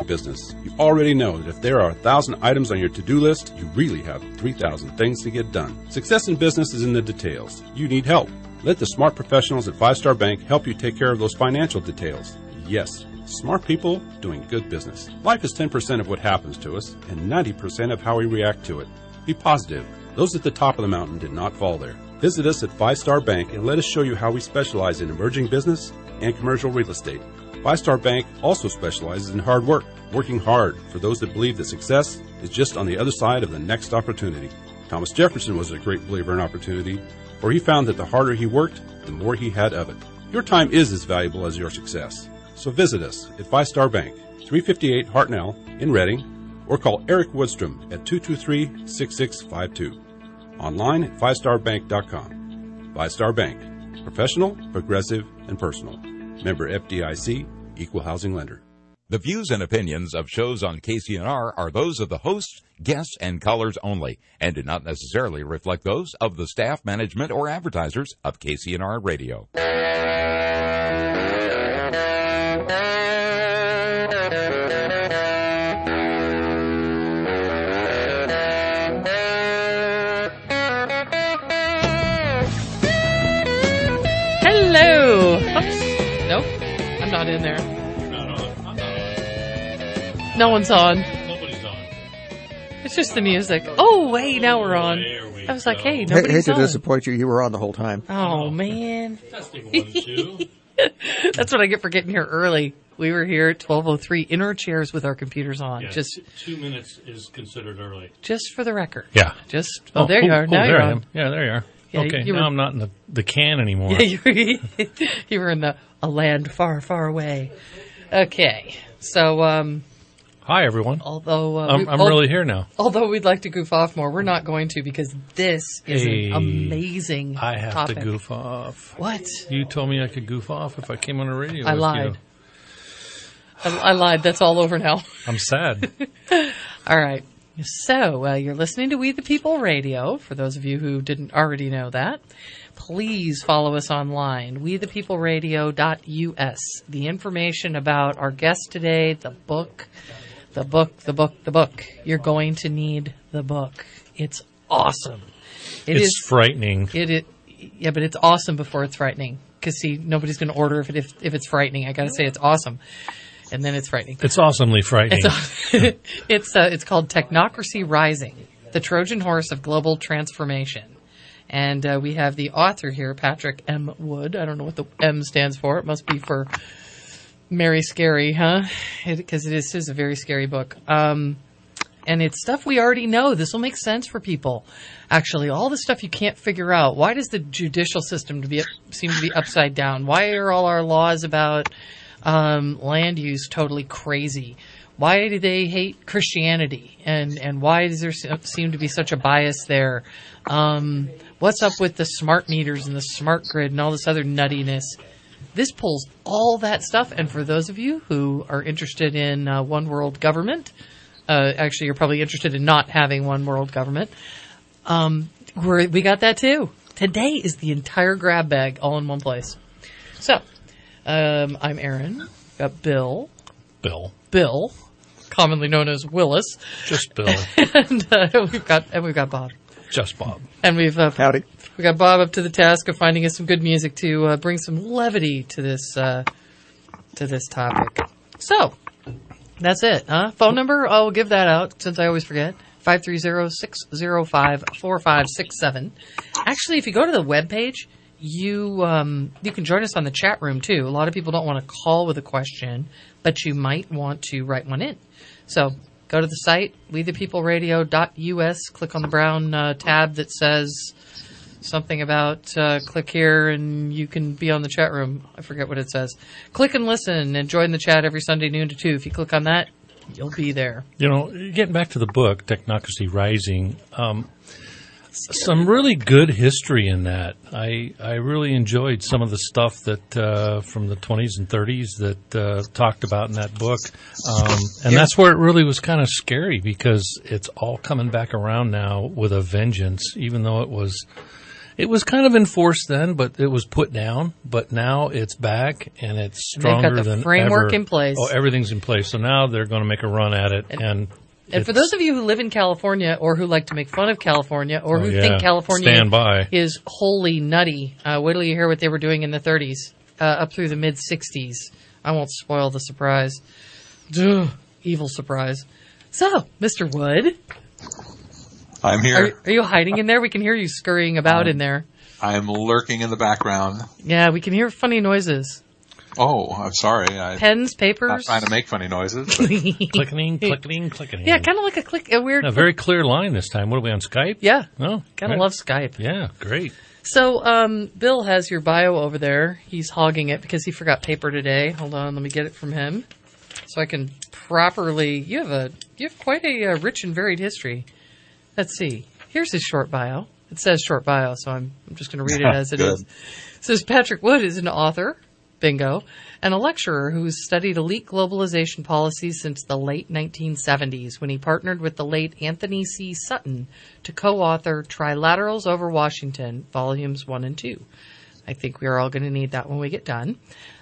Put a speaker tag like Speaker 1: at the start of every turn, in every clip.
Speaker 1: business. You already know that if there are 1,000 items on your to-do list, you really have 3,000 things to get done. Success in business is in the details. You need help. Let the smart professionals at Five Star Bank help you take care of those financial details. Yes, smart people doing good business. Life is 10% of what happens to us and 90% of how we react to it. Be positive. Those at the top of the mountain did not fall there. Visit us at Five Star Bank and let us show you how we specialize in emerging business and commercial real estate. Five Star Bank also specializes in hard work, working hard for those that believe that success is just on the other side of the next opportunity. Thomas Jefferson was a great believer in opportunity, for he found that the harder he worked, the more he had of it. Your time is as valuable as your success. So visit us at Five Star Bank, 358 Hartnell in Reading, or call Eric Woodstrom at 223-6652. Online at fivestarbank.com. Five Star Bank. Professional, progressive, and personal. Member FDIC, Equal Housing Lender.
Speaker 2: The views and opinions of shows on KCNR are those of the hosts, guests, and callers only, and do not necessarily reflect those of the staff, management, or advertisers of KCNR Radio.
Speaker 3: Hello. Oops. Nope. I'm not in there. No one's on.
Speaker 4: Nobody's on.
Speaker 3: It's just the music. Oh, wait, now we're on. I was like, hey, nobody's
Speaker 5: hate to
Speaker 3: on.
Speaker 5: disappoint you. You were on the whole time.
Speaker 3: Oh, man.
Speaker 4: Testing 1, 2.
Speaker 3: That's what I get for getting here early. We were here at 12:03 in our chairs with our computers on.
Speaker 4: Yeah,
Speaker 3: just
Speaker 4: 2 minutes is considered early.
Speaker 3: Just for the record.
Speaker 4: Yeah.
Speaker 3: Just, there you are. Now
Speaker 4: there
Speaker 3: you're
Speaker 4: I
Speaker 3: on.
Speaker 4: am. Yeah, there you are.
Speaker 3: Yeah,
Speaker 4: okay,
Speaker 3: you
Speaker 4: now
Speaker 3: were-
Speaker 4: I'm not in the can anymore.
Speaker 3: Yeah, you were in a land far, far away. Okay. So,
Speaker 4: Hi, everyone.
Speaker 3: although
Speaker 4: I'm really here now.
Speaker 3: Although we'd like to goof off more, we're not going to because this is
Speaker 4: Hey,
Speaker 3: an amazing
Speaker 4: I have
Speaker 3: topic.
Speaker 4: to goof off.
Speaker 3: What?
Speaker 4: You told me I could goof off if I came on the radio
Speaker 3: I
Speaker 4: with
Speaker 3: lied.
Speaker 4: you.
Speaker 3: I lied. That's all over now.
Speaker 4: I'm sad.
Speaker 3: All right. So, you're listening to We the People Radio, for those of you who didn't already know that. Please follow us online, wethepeopleradio.us. The information about our guest today, the book. You're going to need the book. It's awesome.
Speaker 4: It's frightening.
Speaker 3: Yeah, but it's awesome before it's frightening. Because, see, nobody's going to order if it's frightening. I got to say it's awesome. And then it's frightening.
Speaker 4: It's awesomely frightening.
Speaker 3: It's called Technocracy Rising, the Trojan Horse of Global Transformation. And we have the author here, Patrick M. Wood. I don't know what the M stands for. It must be for Mary Scary, huh? Because this is a very scary book. And it's stuff we already know. This will make sense for people. Actually, all the stuff you can't figure out. Why does the judicial system seem to be upside down? Why are all our laws about land use totally crazy? Why do they hate Christianity? And why does there seem to be such a bias there? What's up with the smart meters and the smart grid and all this other nuttiness? This pulls all that stuff. And for those of you who are interested in one world government, actually, you're probably interested in not having one world government. We got that too. Today is the entire grab bag all in one place. So, I'm Aaron. Got Bill, commonly known as Willis.
Speaker 4: Just Bill.
Speaker 3: And we've got Bob.
Speaker 4: Just Bob.
Speaker 3: And we've
Speaker 5: Howdy.
Speaker 3: we got Bob up to the task of finding us some good music to bring some levity to this topic. So that's it, huh? Phone number? I'll give that out since I always forget. 530-605-4567. Actually, if you go to the webpage, you can join us on the chat room too. A lot of people don't want to call with a question, but you might want to write one in. So go to the site, wethepeopleradio.us, click on the brown tab that says something about click here and you can be on the chat room. I forget what it says. Click and listen and join the chat every Sunday noon to 2. If you click on that, you'll be there.
Speaker 4: You know, getting back to the book, Technocracy Rising, some really good history in that. I really enjoyed some of the stuff that from the 20s and 30s that talked about in that book. And that's where it really was kind of scary because it's all coming back around now with a vengeance, even though it was It was kind of enforced then, but it was put down. But now it's back, and it's stronger
Speaker 3: they've got the
Speaker 4: than
Speaker 3: framework
Speaker 4: ever.
Speaker 3: in place.
Speaker 4: Oh, everything's in place. So now they're going to make a run at it. And
Speaker 3: for those of you who live in California or who like to make fun of California or who
Speaker 4: yeah,
Speaker 3: think California
Speaker 4: stand by.
Speaker 3: is wholly nutty, wait till you hear what they were doing in the 30s up through the mid-60s. I won't spoil the surprise. Ugh, evil surprise. So, Mr. Wood.
Speaker 5: I'm here.
Speaker 3: Are you hiding in there? We can hear you scurrying about in there.
Speaker 5: I'm lurking in the background.
Speaker 3: Yeah, we can hear funny noises.
Speaker 5: Oh, I'm sorry.
Speaker 3: Pens,
Speaker 5: I'm
Speaker 3: papers.
Speaker 5: not trying to make funny noises.
Speaker 4: Clicking, clicking, clicking.
Speaker 3: Yeah, kind of like a weird.
Speaker 4: A very clear line this time. What are we on Skype?
Speaker 3: Yeah.
Speaker 4: Oh,
Speaker 3: Kind of
Speaker 4: right.
Speaker 3: love Skype.
Speaker 4: Yeah, great.
Speaker 3: So, Bill has your bio over there. He's hogging it because he forgot paper today. Hold on, let me get it from him, so I can properly. You have quite a rich and varied history. Let's see. Here's his short bio. It says short bio, so I'm just going to read it as it is. It says Patrick Wood is an author, bingo, and a lecturer who's studied elite globalization policies since the late 1970s when he partnered with the late Anthony C. Sutton to co-author Trilaterals Over Washington, Volumes 1 and 2. I think we are all going to need that when we get done.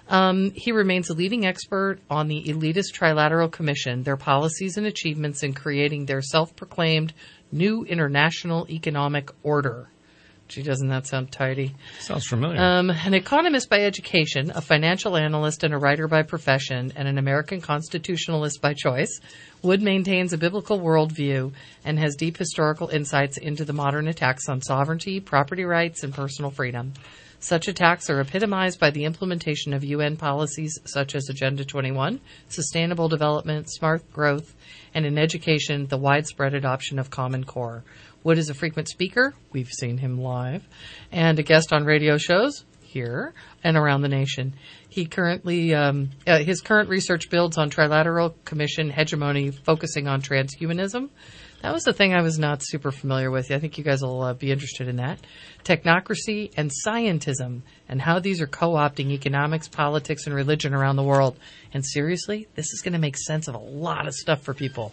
Speaker 3: He remains a leading expert on the elitist Trilateral Commission, their policies and achievements in creating their self-proclaimed new international economic order. Gee, doesn't that sound tidy?
Speaker 4: Sounds familiar.
Speaker 3: An economist by education, a financial analyst and a writer by profession, and an American constitutionalist by choice, Wood maintains a biblical worldview and has deep historical insights into the modern attacks on sovereignty, property rights, and personal freedom. Such attacks are epitomized by the implementation of UN policies such as Agenda 21, Sustainable Development, Smart Growth, and in education, the widespread adoption of Common Core. Wood is a frequent speaker. We've seen him live. And a guest on radio shows here and around the nation. He currently, his current research builds on Trilateral Commission hegemony, focusing on transhumanism. That was the thing I was not super familiar with. I think you guys will be interested in that. Technocracy and scientism, and how these are co-opting economics, politics, and religion around the world. And seriously, this is going to make sense of a lot of stuff for people.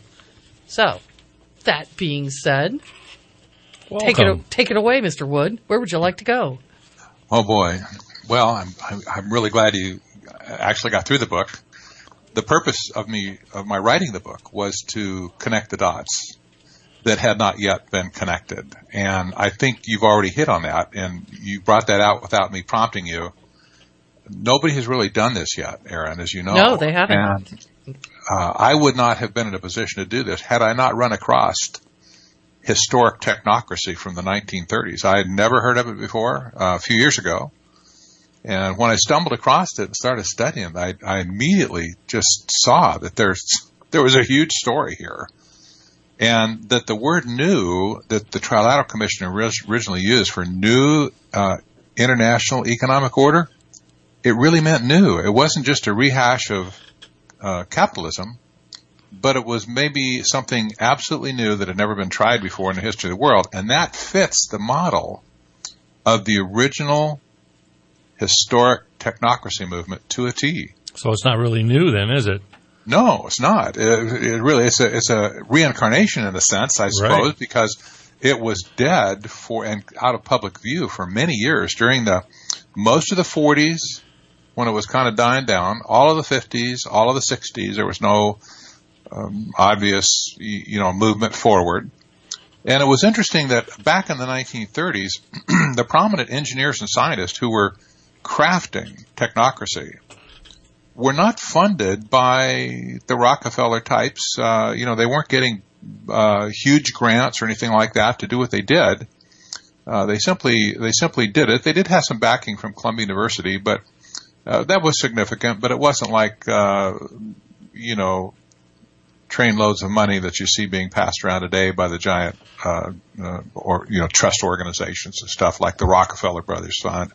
Speaker 3: So, that being said, take it away, Mr. Wood. Where would you like to go?
Speaker 5: Oh boy. Well, I'm really glad you actually got through the book. The purpose of my writing the book was to connect the dots that had not yet been connected. And I think you've already hit on that, and you brought that out without me prompting you. Nobody has really done this yet, Aaron, as you know.
Speaker 3: No, they haven't.
Speaker 5: And I would not have been in a position to do this had I not run across historic technocracy from the 1930s. I had never heard of it before a few years ago. And when I stumbled across it and started studying it, I immediately just saw that there was a huge story here. And that the word new that the Trilateral Commission originally used for new international economic order, it really meant new. It wasn't just a rehash of capitalism, but it was maybe something absolutely new that had never been tried before in the history of the world. And that fits the model of the original historic technocracy movement to a T.
Speaker 4: So it's not really new then, is it?
Speaker 5: No, it's not. It really, it's a reincarnation in a sense, I suppose,
Speaker 4: right,
Speaker 5: because it was dead and out of public view for many years during most of the 40s when it was kind of dying down, all of the 50s, all of the 60s. There was no obvious, movement forward. And it was interesting that back in the 1930s, the prominent engineers and scientists who were crafting technocracy were not funded by the Rockefeller types. They weren't getting huge grants or anything like that to do what they did. They simply did it. They did have some backing from Columbia University, but that was significant. But it wasn't like trainloads of money that you see being passed around today by the giant trust organizations and stuff like the Rockefeller Brothers Fund.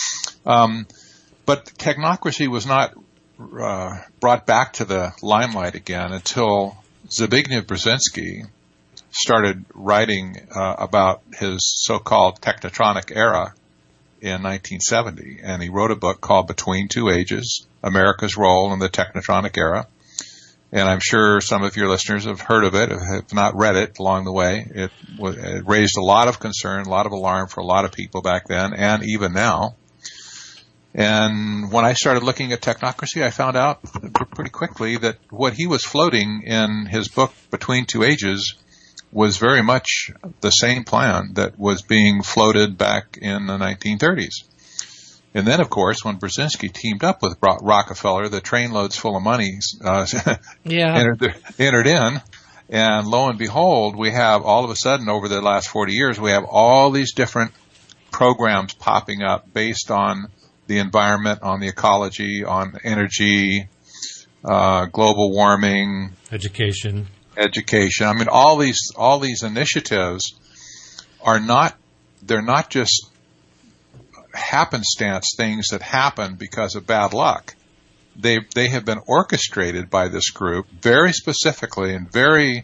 Speaker 5: But technocracy was not brought back to the limelight again until Zbigniew Brzezinski started writing about his so-called technotronic era in 1970. And he wrote a book called Between Two Ages, America's Role in the Technotronic Era. And I'm sure some of your listeners have heard of it, have not read it along the way. It raised a lot of concern, a lot of alarm for a lot of people back then and even now. And when I started looking at technocracy, I found out pretty quickly that what he was floating in his book, Between Two Ages, was very much the same plan that was being floated back in the 1930s. And then, of course, when Brzezinski teamed up with Rockefeller, the trainloads full of money entered in. And lo and behold, we have all of a sudden, over the last 40 years, we have all these different programs popping up based on the environment, on the ecology, on energy, global warming,
Speaker 4: education.
Speaker 5: I mean, all these initiatives they're not just happenstance things that happen because of bad luck. They have been orchestrated by this group very specifically and very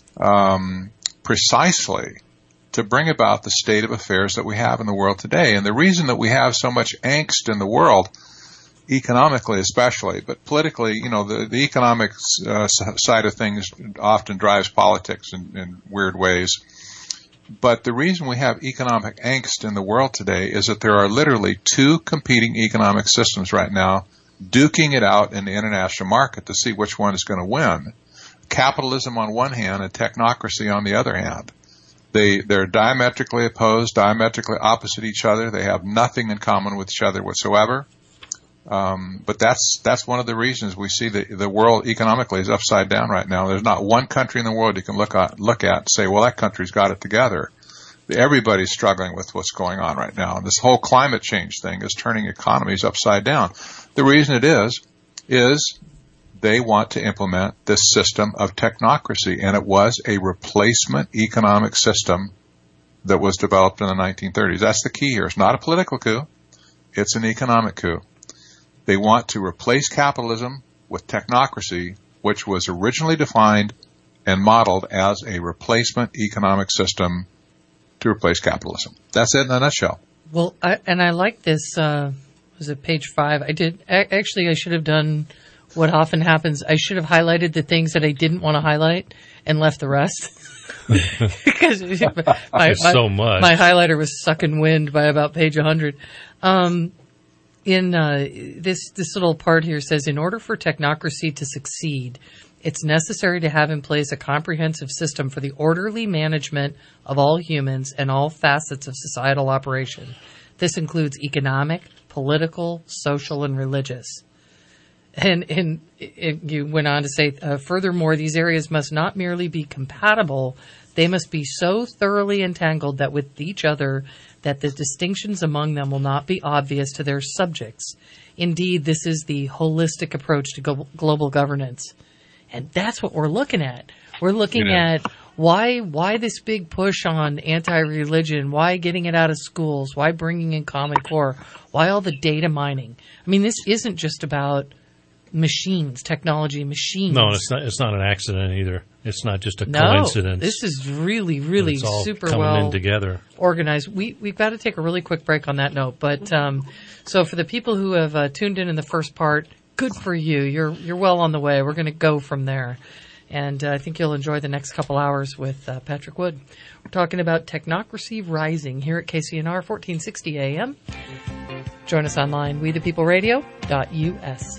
Speaker 5: precisely to bring about the state of affairs that we have in the world today. And the reason that we have so much angst in the world, economically especially, but politically, the economic side of things often drives politics in weird ways. But the reason we have economic angst in the world today is that there are literally two competing economic systems right now duking it out in the international market to see which one is going to win. Capitalism on one hand and technocracy on the other hand. They're diametrically opposed, diametrically opposite each other. They have nothing in common with each other whatsoever. But that's one of the reasons we see the world economically is upside down right now. There's not one country in the world you can look at and say, well, that country's got it together. Everybody's struggling with what's going on right now. And this whole climate change thing is turning economies upside down. The reason it is they want to implement this system of technocracy, and it was a replacement economic system that was developed in the 1930s. That's the key here. It's not a political coup. It's an economic coup. They want to replace capitalism with technocracy, which was originally defined and modeled as a replacement economic system to replace capitalism. That's it in a nutshell.
Speaker 3: Well, I like this, was it page 5? I should have done what often happens. I should have highlighted the things that I didn't want to highlight and left the rest. Because
Speaker 4: so much.
Speaker 3: My highlighter was sucking wind by about page 100. In this little part here says, in order for technocracy to succeed, it's necessary to have in place a comprehensive system for the orderly management of all humans and all facets of societal operation. This includes economic, political, social, and religious. And you went on to say, furthermore, these areas must not merely be compatible, they must be so thoroughly entangled that with each other that the distinctions among them will not be obvious to their subjects. Indeed, this is the holistic approach to global governance. And that's what we're looking at. We're looking at why this big push on anti-religion, why getting it out of schools, why bringing in Common Core, why all the data mining. I mean, this isn't just about machines, technology, machines.
Speaker 4: No, it's not an accident either. It's not just a coincidence.
Speaker 3: This is really, really
Speaker 4: it's all
Speaker 3: super
Speaker 4: coming
Speaker 3: well
Speaker 4: in together.
Speaker 3: Organized. We've got to take a really quick break on that note. But so for the people who have tuned in the first part, good for you. You're well on the way. We're going to go from there. And I think you'll enjoy the next couple hours with Patrick Wood. We're talking about Technocracy Rising here at KCNR 1460 AM. Join us online, wethepeopleradio.us.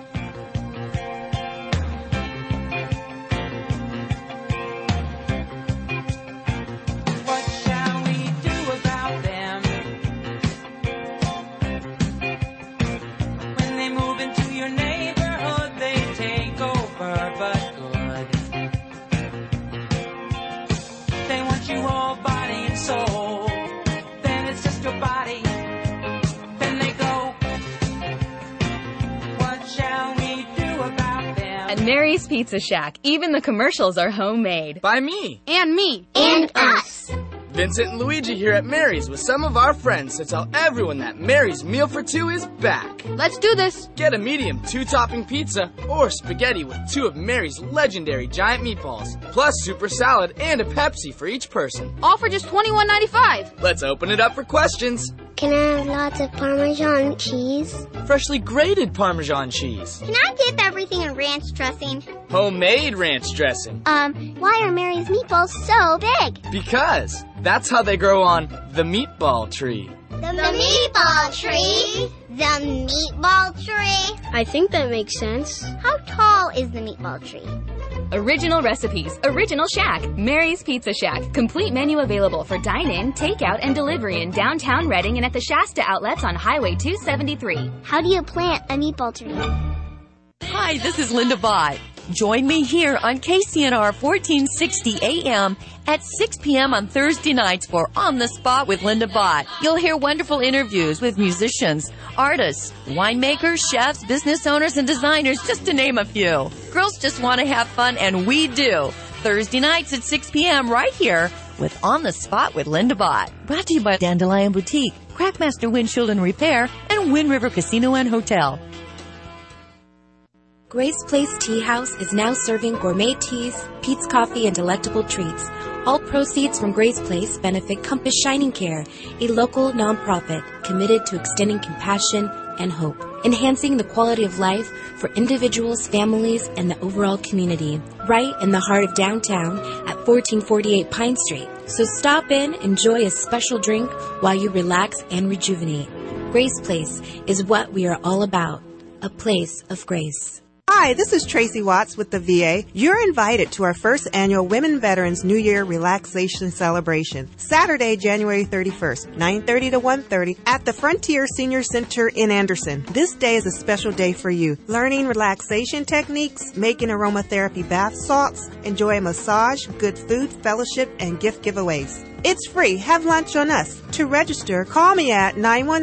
Speaker 6: Mary's Pizza Shack. Even the commercials are homemade.
Speaker 7: By me.
Speaker 8: And me. And us.
Speaker 7: Vincent and Luigi here at Mary's with some of our friends to tell everyone that Mary's Meal for Two is back.
Speaker 8: Let's do this.
Speaker 7: Get a medium 2-topping pizza or spaghetti with 2 of Mary's legendary giant meatballs, plus super salad and a Pepsi for each person.
Speaker 8: All for just $21.95.
Speaker 7: Let's open it up for questions.
Speaker 8: Can I have lots of Parmesan cheese?
Speaker 7: Freshly grated Parmesan cheese.
Speaker 8: Can I dip everything in ranch dressing?
Speaker 7: Homemade ranch dressing.
Speaker 8: Why are Mary's meatballs so big?
Speaker 7: Because that's how they grow on the meatball tree.
Speaker 8: The meatball tree? The meatball tree?
Speaker 9: I think that makes sense.
Speaker 8: How tall is the meatball tree?
Speaker 6: Original recipes, original shack, Mary's Pizza Shack. Complete menu available for dine-in, takeout, and delivery in downtown Reading and at the Shasta outlets on Highway 273.
Speaker 8: How do you plant a meatball tree?
Speaker 10: Hi, this is Linda Bott. Join me here on KCNR 1460 AM at 6 p.m. on Thursday nights for On the Spot with Linda Bott. You'll hear wonderful interviews with musicians, artists, winemakers, chefs, business owners, and designers, just to name a few. Girls just want to have fun, and we do. Thursday nights at 6 p.m. right here with On the Spot with Linda Bott. Brought to you by Dandelion Boutique, Crackmaster Windshield and Repair, and Wind River Casino and Hotel.
Speaker 11: Grace Place Tea House is now serving gourmet teas, Pete's Coffee, and delectable treats. All proceeds from Grace Place benefit Compass Shining Care, a local nonprofit committed to extending compassion and hope, enhancing the quality of life for individuals, families, and the overall community, right in the heart of downtown at 1448 Pine Street. So stop in, enjoy a special drink while you relax and rejuvenate. Grace Place is what we are all about, a place of grace.
Speaker 12: Hi, this is Tracy Watts with the VA. You're invited to our first annual Women Veterans New Year Relaxation Celebration, Saturday, January 31st, 9:30 to 1:30 at the Frontier Senior Center in Anderson. This day is a special day for you. Learning relaxation techniques, making aromatherapy bath salts, enjoy a massage, good food, fellowship, and gift giveaways. It's free. Have lunch on us. To register, call me at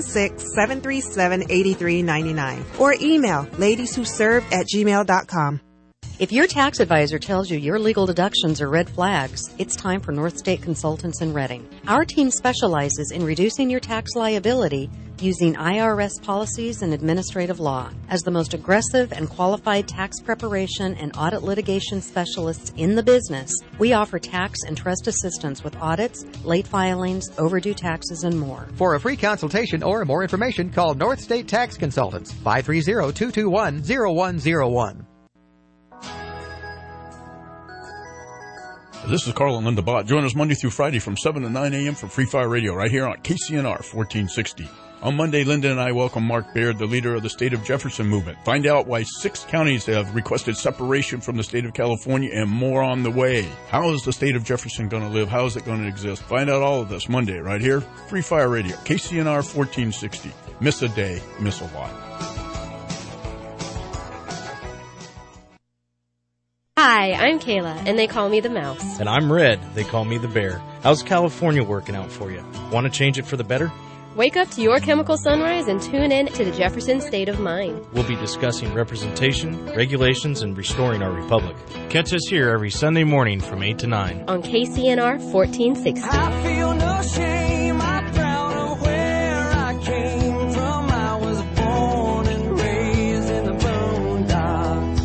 Speaker 12: 916-737-8399 or email ladieswhoserve@gmail.com.
Speaker 13: If your tax advisor tells you your legal deductions are red flags, it's time for North State Consultants in Reading. Our team specializes in reducing your tax liability using IRS policies and administrative law. As the most aggressive and qualified tax preparation and audit litigation specialists in the business, we offer tax and trust assistance with audits, late filings, overdue taxes, and more.
Speaker 14: For a free consultation or more information, call North State Tax Consultants, 530-221-0101.
Speaker 15: This is Carl and Linda Bott. Join us Monday through Friday from 7 to 9 a.m. for Free Fire Radio right here on KCNR 1460. On Monday, Linda and I welcome Mark Baird, the leader of the State of Jefferson movement. Find out why 6 counties have requested separation from the state of California and more on the way. How is the state of Jefferson going to live? How is it going to exist? Find out all of this Monday right here. Free Fire Radio, KCNR 1460. Miss a day, miss a lot.
Speaker 16: Hi, I'm Kayla, and they call me the Mouse.
Speaker 17: And I'm Red. They call me the Bear. How's California working out for you? Want to change it for the better?
Speaker 16: Wake up to your chemical sunrise and tune in to the Jefferson State of Mind.
Speaker 17: We'll be discussing representation, regulations, and restoring our republic. Catch us here every Sunday morning from 8 to 9.
Speaker 16: On KCNR 1460.
Speaker 18: I feel no shame. I'm proud of where I came from. I was born and raised in the boondocks.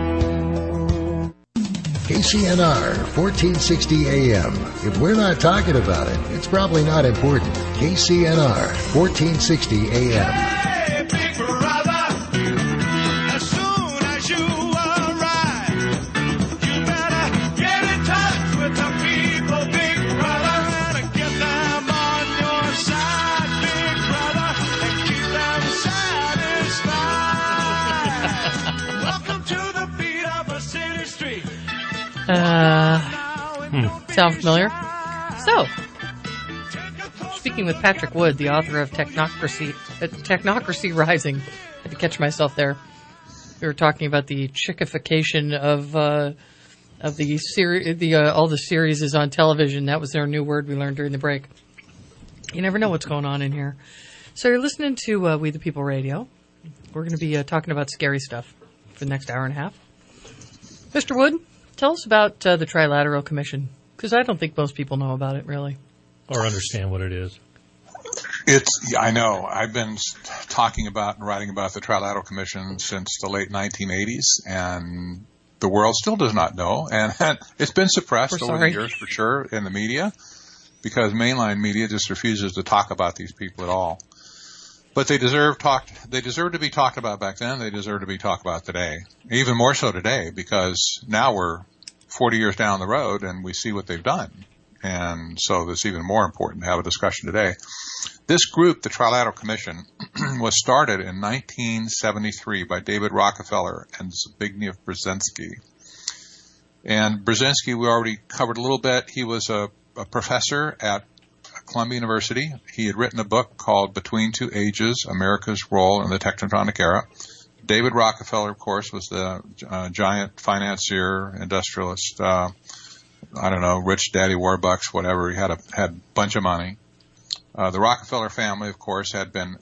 Speaker 19: KCNR 1460 AM. If we're not talking about it, it's probably not important. KCNR 1460 AM.
Speaker 18: Hey, big brother, as soon as you arrive, you better get in touch with the people, big brother, and get them on your side, big brother, and keep them satisfied. Welcome to the beat of a city street.
Speaker 3: Sound familiar? So, speaking with Patrick Wood, the author of Technocracy Rising. I had to catch myself there. We were talking about the chickification of the series. All the series is on television. That was their new word we learned during the break. You never know what's going on in here. So you're listening to We the People Radio. We're going to be talking about scary stuff for the next hour and a half. Mr. Wood, tell us about the Trilateral Commission, because I don't think most people know about it, really.
Speaker 4: Or understand what it is.
Speaker 5: I know. I've been talking about and writing about the Trilateral Commission since the late 1980s, and the world still does not know. And it's been suppressed over the years, for sure, in the media. because mainline media just refuses to talk about these people at all. But they deserve to be talked about back then. They deserve to be talked about today. Even more so today, because now we're 40 years down the road and we see what they've done. And so it's even more important to have a discussion today. This group, the Trilateral Commission, was started in 1973 by David Rockefeller and Zbigniew Brzezinski. And Brzezinski, we already covered a little bit. He was a professor at Columbia University. He had written a book called Between Two Ages, America's Role in the Tectonic Era. David Rockefeller, of course, was the giant financier, industrialist, rich daddy Warbucks, whatever. He had a bunch of money. The Rockefeller family, of course, had been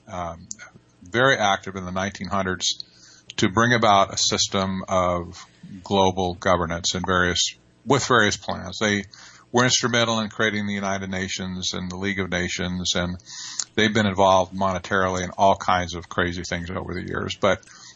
Speaker 5: very active in the 1900s to bring about a system of global governance with various plans. They were instrumental in creating the United Nations and the League of Nations, and they've been involved monetarily in all kinds of crazy things over the years. But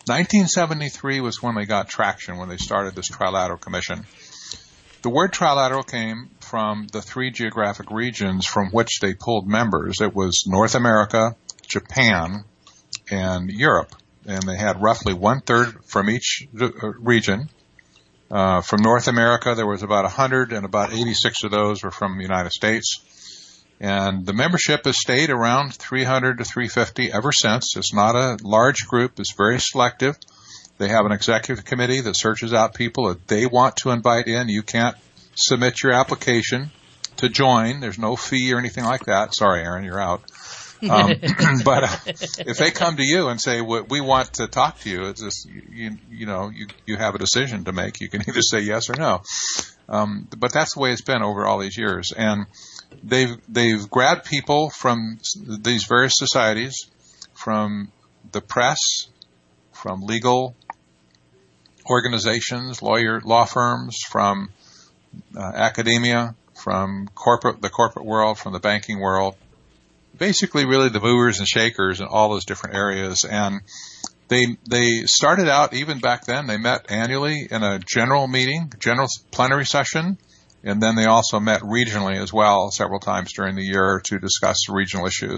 Speaker 5: 1973 was when they got traction, when they started this Trilateral Commission. The word trilateral came from the three geographic regions from which they pulled members. It was North America, Japan, and Europe. And they had roughly 1/3 from each region. From North America, there was about 100, and about 86 of those were from the United States. And the membership has stayed around 300 to 350 ever since. It's not a large group. It's very selective. They have an executive committee that searches out people that they want to invite in. You can't submit your application to join. There's no fee or anything like that. Sorry, Aaron, you're out. But if they come to you and say, we want to talk to you, it's just, you have a decision to make. You can either say yes or no. But that's the way it's been over all these years. And they've grabbed people from these various societies, from the press, from legal organizations, law firms, from academia, from the corporate world, from the banking world. Basically, really the movers and shakers in all those different areas. And they started out, even back then, they met annually in a general plenary session, and then they also met regionally as well several times during the year to discuss regional issues.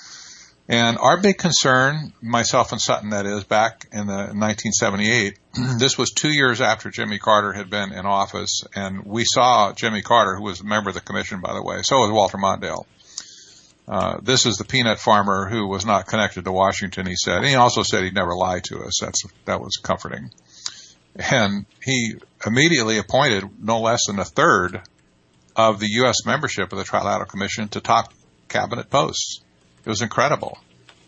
Speaker 5: And our big concern, myself and Sutton, that is, back in 1978, this was 2 years after Jimmy Carter had been in office, and we saw Jimmy Carter, who was a member of the commission, by the way, so was Walter Mondale. This is the peanut farmer who was not connected to Washington, he said. And he also said he'd never lie to us. That was comforting. And he immediately appointed no less than 1/3 of the U.S. membership of the Trilateral Commission to top cabinet posts. It was incredible.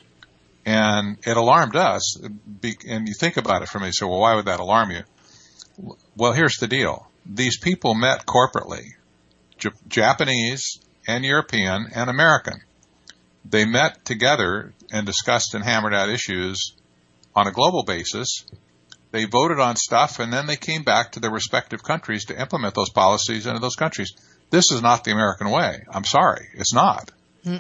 Speaker 5: And it alarmed us. And you think about it for me, so well, why would that alarm you? Well, here's the deal. These people met corporately, Japanese and European and American. They met together and discussed and hammered out issues on a global basis. They voted on stuff, and then they came back to their respective countries to implement those policies into those countries. This is not the American way. I'm sorry. It's not.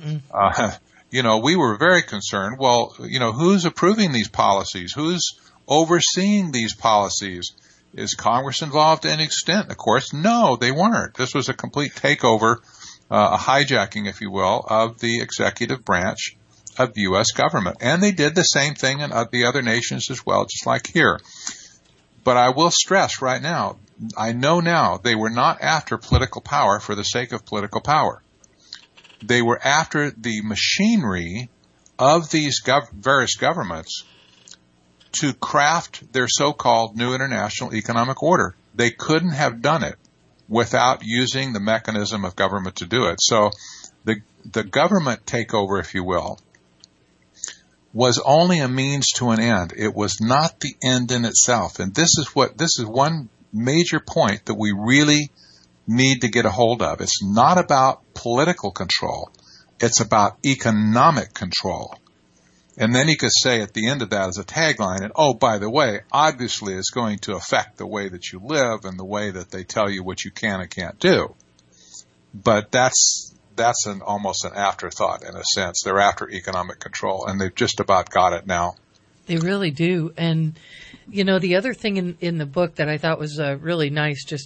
Speaker 5: We were very concerned. Well, who's approving these policies? Who's overseeing these policies? Is Congress involved to any extent? Of course, no, they weren't. This was a complete takeover, a hijacking, if you will, of the executive branch of the U.S. government. And they did the same thing in the other nations as well, just like here. But I will stress right now, I know now they were not after political power for the sake of political power. They were after the machinery of these various governments to craft their so-called new international economic order. They couldn't have done it without using the mechanism of government to do it. So the government takeover, if you will, was only a means to an end. It was not the end in itself. And this is one major point that we really need to get a hold of. It's not about political control. It's about economic control. And then you could say at the end of that as a tagline, and oh, by the way, obviously it's going to affect the way that you live and the way that they tell you what you can and can't do. But that's almost an afterthought in a sense. They're after economic control, and they've just about got it now.
Speaker 3: They really do. And, the other thing in the book that I thought was really nice, just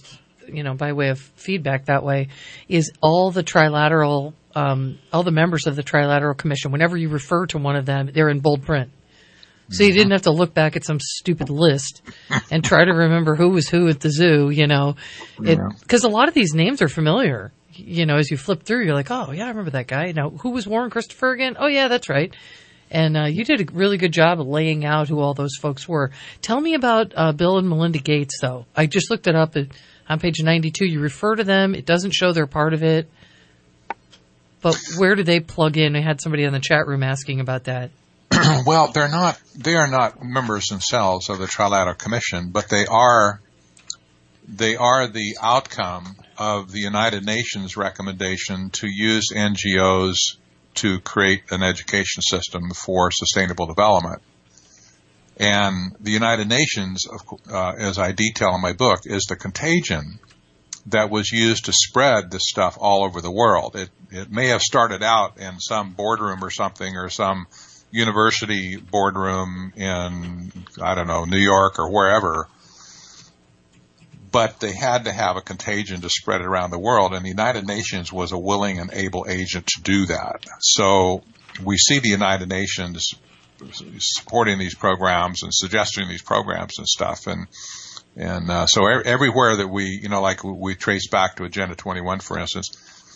Speaker 3: by way of feedback that way, is all the all the members of the Trilateral Commission, whenever you refer to one of them, they're in bold print. So you didn't have to look back at some stupid list and try to remember who was who at the zoo, because a lot of these names are familiar. As you flip through, you're like, oh yeah, I remember that guy. Now, who was Warren Christopher again? Oh yeah, that's right. And you did a really good job of laying out who all those folks were. Tell me about Bill and Melinda Gates, though. I just looked it up on page 92. You refer to them. It doesn't show they're part of it. But where do they plug in? I had somebody in the chat room asking about that.
Speaker 5: Well, they are not members themselves of the Trilateral Commission, but they are the outcome of the United Nations recommendation to use NGOs to create an education system for sustainable development. And the United Nations, as I detail in my book, is the contagion that was used to spread this stuff all over the world. It may have started out in some boardroom or something, or some university boardroom in, I don't know, New York or wherever, but they had to have a contagion to spread it around the world, and the United Nations was a willing and able agent to do that. So we see the United Nations supporting these programs and suggesting these programs and stuff, and so everywhere that we, like we trace back to Agenda 21, for instance,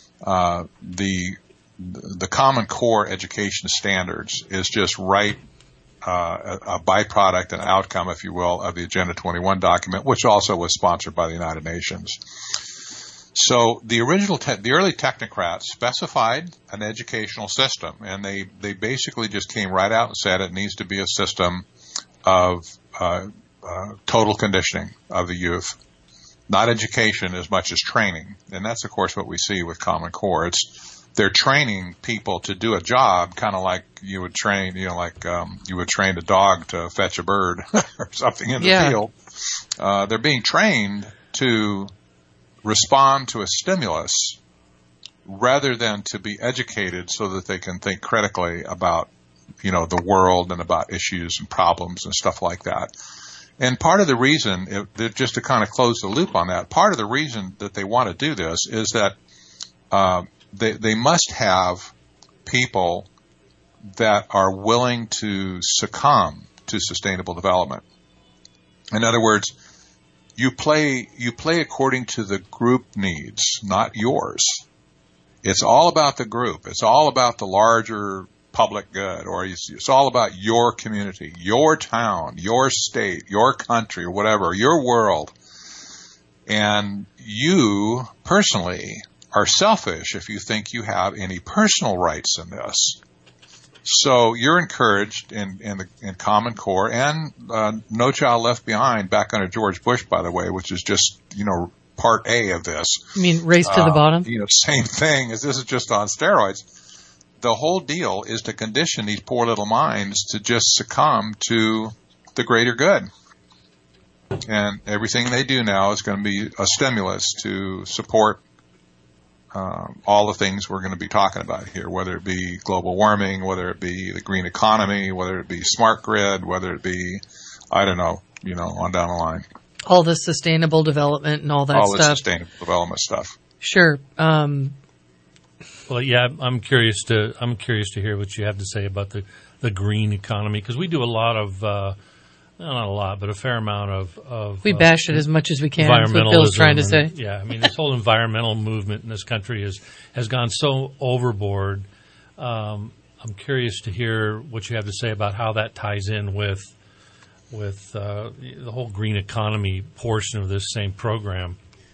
Speaker 5: the Common Core education standards is just right, a byproduct, an outcome, if you will, of the Agenda 21 document, which also was sponsored by the United Nations. So the early technocrats specified an educational system, and they basically just came right out and said it needs to be a system of total conditioning of the youth, not education as much as training. And that's, of course, what we see with Common Core. They're training people to do a job, kind of like you would train, you would train a dog to fetch a bird or something in the field. They're being trained to respond to a stimulus rather than to be educated so that they can think critically about, the world and about issues and problems and stuff like that. And part of the reason, just to kind of close the loop on that, part of the reason that they want to do this is that they must have people that are willing to succumb to sustainable development. In other words, you play according to the group needs, not yours. It's all about the group. It's all about the larger public good, or it's all about your community, your town, your state, your country, or whatever, your world. And you personally are selfish if you think you have any personal rights in this. So you're encouraged in Common Core and No Child Left Behind back under George Bush, by the way, which is just, part A of this.
Speaker 3: You mean Race to the Bottom?
Speaker 5: Same thing, as this is just on steroids. The whole deal is to condition these poor little minds to just succumb to the greater good. And everything they do now is going to be a stimulus to support all the things we're going to be talking about here, whether it be global warming, whether it be the green economy, whether it be smart grid, whether it be, I don't know, on down the line.
Speaker 3: All the sustainable development and all that stuff.
Speaker 5: All the sustainable development stuff.
Speaker 3: Sure.
Speaker 4: Well, yeah, I'm curious to hear what you have to say about the green economy, because we do a lot of, not a lot, but a fair amount of
Speaker 3: we bash it as much as we can. That's what Bill's trying to say.
Speaker 4: Yeah, I mean, this whole environmental movement in this country has gone so overboard. I'm curious to hear what you have to say about how that ties in with the whole green economy portion of this same program.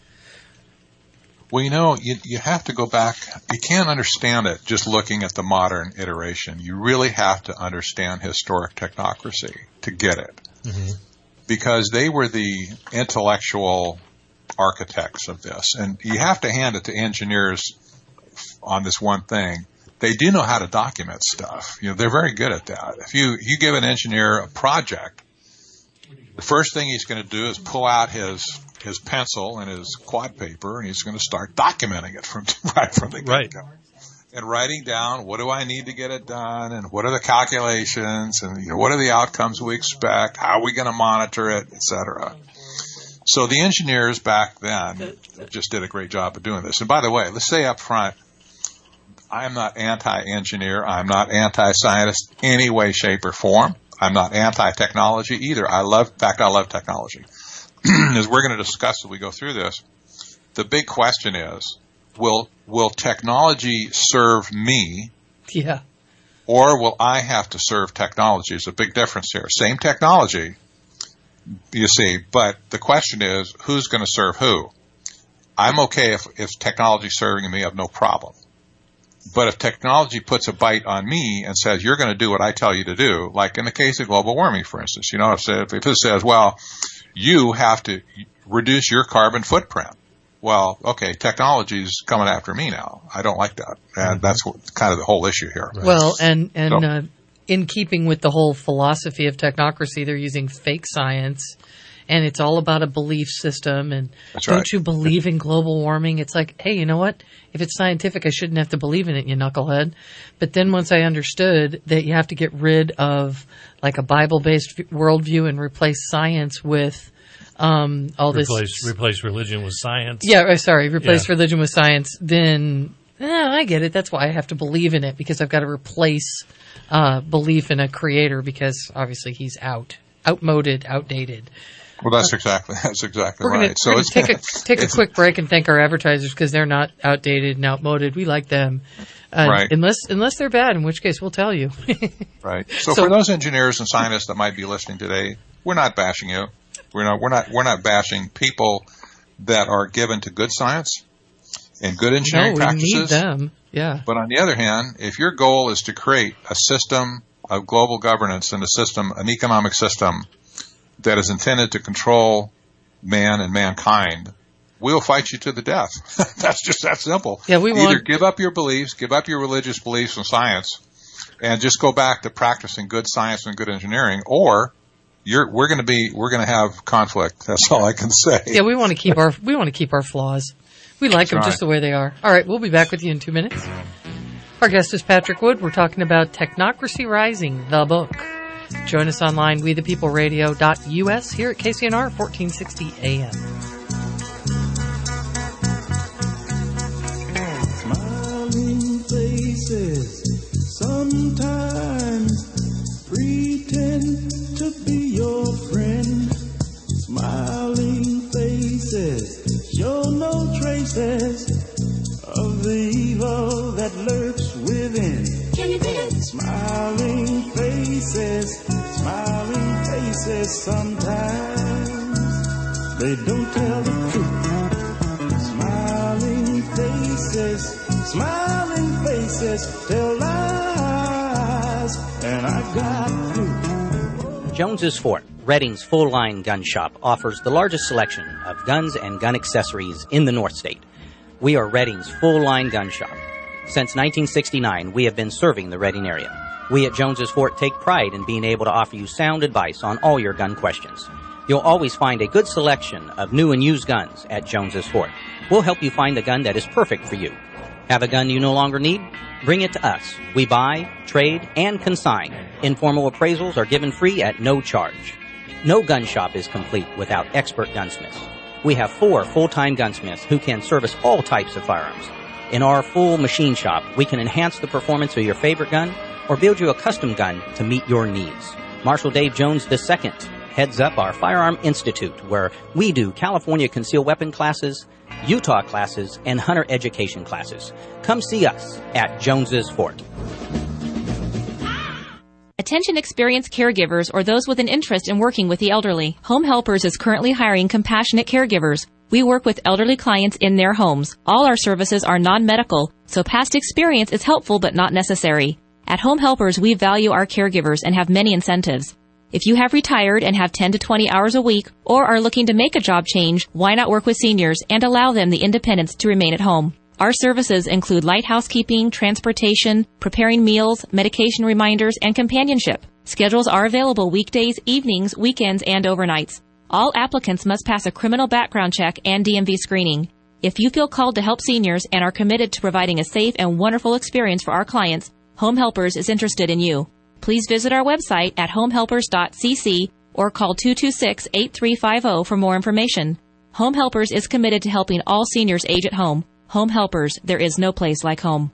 Speaker 5: Well, you have to go back. You can't understand it just looking at the modern iteration. You really have to understand historic technocracy to get it. Mm-hmm. Because they were the intellectual architects of this. And you have to hand it to engineers on this one thing. They do know how to document stuff. They're very good at that. If you give an engineer a project, the first thing he's going to do is pull out his pencil and his quad paper, and he's going to start documenting it right from the get-go. And writing down, what do I need to get it done, and what are the calculations, and what are the outcomes we expect, how are we going to monitor it, etc. So the engineers back then just did a great job of doing this. And by the way, let's say up front, I'm not anti-engineer. I'm not anti-scientist any way, shape, or form. I'm not anti-technology either. I love technology. As we're going to discuss as we go through this, the big question is, will technology serve me?
Speaker 3: Yeah.
Speaker 5: Or will I have to serve technology? There's a big difference here. Same technology, you see, but the question is, who's going to serve who? I'm okay if technology's serving me, I have no problem. But if technology puts a bite on me and says, you're going to do what I tell you to do, like in the case of global warming, for instance, if it says, well, you have to reduce your carbon footprint. Well, okay, technology's coming after me now. I don't like that. And that's kind of the whole issue here.
Speaker 3: Right. Well, and in keeping with the whole philosophy of technocracy, they're using fake science, and it's all about a belief system. And don't you believe in global warming? It's like, hey, you know what? If it's scientific, I shouldn't have to believe in it, you knucklehead. But then once I understood that you have to get rid of like a Bible-based worldview and replace science with
Speaker 4: replace religion with science.
Speaker 3: Yeah, replace religion with science. Then I get it. That's why I have to believe in it, because I've got to replace belief in a creator, because obviously he's outmoded, outdated.
Speaker 5: Well, that's exactly right.
Speaker 3: We're going to take a quick break and thank our advertisers, because they're not outdated and outmoded. We like them,
Speaker 5: right?
Speaker 3: Unless they're bad, in which case we'll tell you.
Speaker 5: Right. So for those engineers and scientists that might be listening today, we're not bashing you. We're not bashing people that are given to good science and good engineering practices.
Speaker 3: We need them. Yeah.
Speaker 5: But on the other hand, if your goal is to create a system of global governance and an economic system that is intended to control man and mankind, we'll fight you to the death. That's just that simple.
Speaker 3: Yeah,
Speaker 5: Either give up your beliefs, give up your religious beliefs in science, and just go back to practicing good science and good engineering, or we're going to have conflict. That's all I can say.
Speaker 3: Yeah, we want to keep our flaws. We like them just the way they are. All right, we'll be back with you in 2 minutes. Our guest is Patrick Wood. We're talking about Technocracy Rising, the book. Join us online, wethepeopleradio.us, here at KCNR 1460 AM.
Speaker 18: Smiling faces sometimes pretend to be your friend. Smiling faces show no traces of the evil that lurks within. Smiling faces sometimes they don't tell the truth. Smiling faces tell lies, and I got proof.
Speaker 20: Jones's Fort, Redding's full-line gun shop, offers the largest selection of guns and gun accessories in the North State. We are Redding's full-line gun shop. Since 1969, we have been serving the Redding area. We at Jones's Fort take pride in being able to offer you sound advice on all your gun questions. You'll always find a good selection of new and used guns at Jones's Fort. We'll help you find the gun that is perfect for you. Have a gun you no longer need? Bring it to us. We buy, trade, and consign. Informal appraisals are given free at no charge. No gun shop is complete without expert gunsmiths. We have 4 full-time gunsmiths who can service all types of firearms. In our full machine shop, we can enhance the performance of your favorite gun or build you a custom gun to meet your needs. Marshal Dave Jones II heads up our Firearm Institute, where we do California concealed weapon classes, Utah classes, and hunter education classes. Come see us at Jones's Fort.
Speaker 21: Attention experienced caregivers or those with an interest in working with the elderly. Home Helpers is currently hiring compassionate caregivers. We work with elderly clients in their homes. All our services are non-medical, so past experience is helpful but not necessary. At Home Helpers, we value our caregivers and have many incentives. If you have retired and have 10 to 20 hours a week or are looking to make a job change, why not work with seniors and allow them the independence to remain at home? Our services include light housekeeping, transportation, preparing meals, medication reminders, and companionship. Schedules are available weekdays, evenings, weekends, and overnights. All applicants must pass a criminal background check and DMV screening. If you feel called to help seniors and are committed to providing a safe and wonderful experience for our clients, Home Helpers is interested in you. Please visit our website at homehelpers.cc or call 226-8350 for more information. Home Helpers is committed to helping all seniors age at home. Home Helpers, there is no place like home.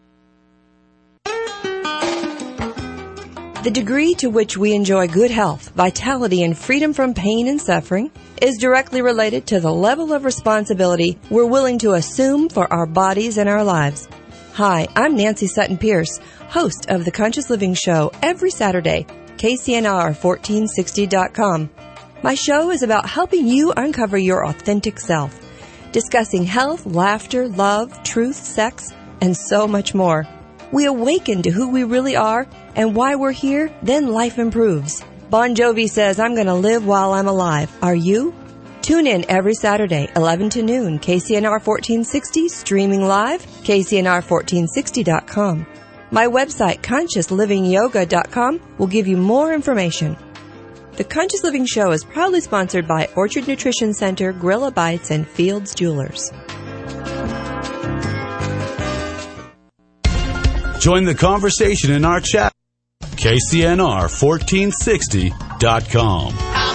Speaker 1: The degree to which we enjoy good health, vitality, and freedom from pain and suffering is directly related to the level of responsibility we're willing to assume for our bodies and our lives. Hi, I'm Nancy Sutton Pierce, host of The Conscious Living Show every Saturday, KCNR1460.com. My show is about helping you uncover your authentic self, discussing health, laughter, love, truth, sex, and so much more. We awaken to who we really are and why we're here, then life improves. Bon Jovi says, I'm going to live while I'm alive. Are you? Tune in every Saturday, 11 to noon, KCNR 1460, streaming live, KCNR1460.com. My website, ConsciousLivingYoga.com, will give you more information. The Conscious Living Show is proudly sponsored by Orchard Nutrition Center, Gorilla Bites, and Fields Jewelers.
Speaker 22: Join the conversation in our chat. KCNR1460.com.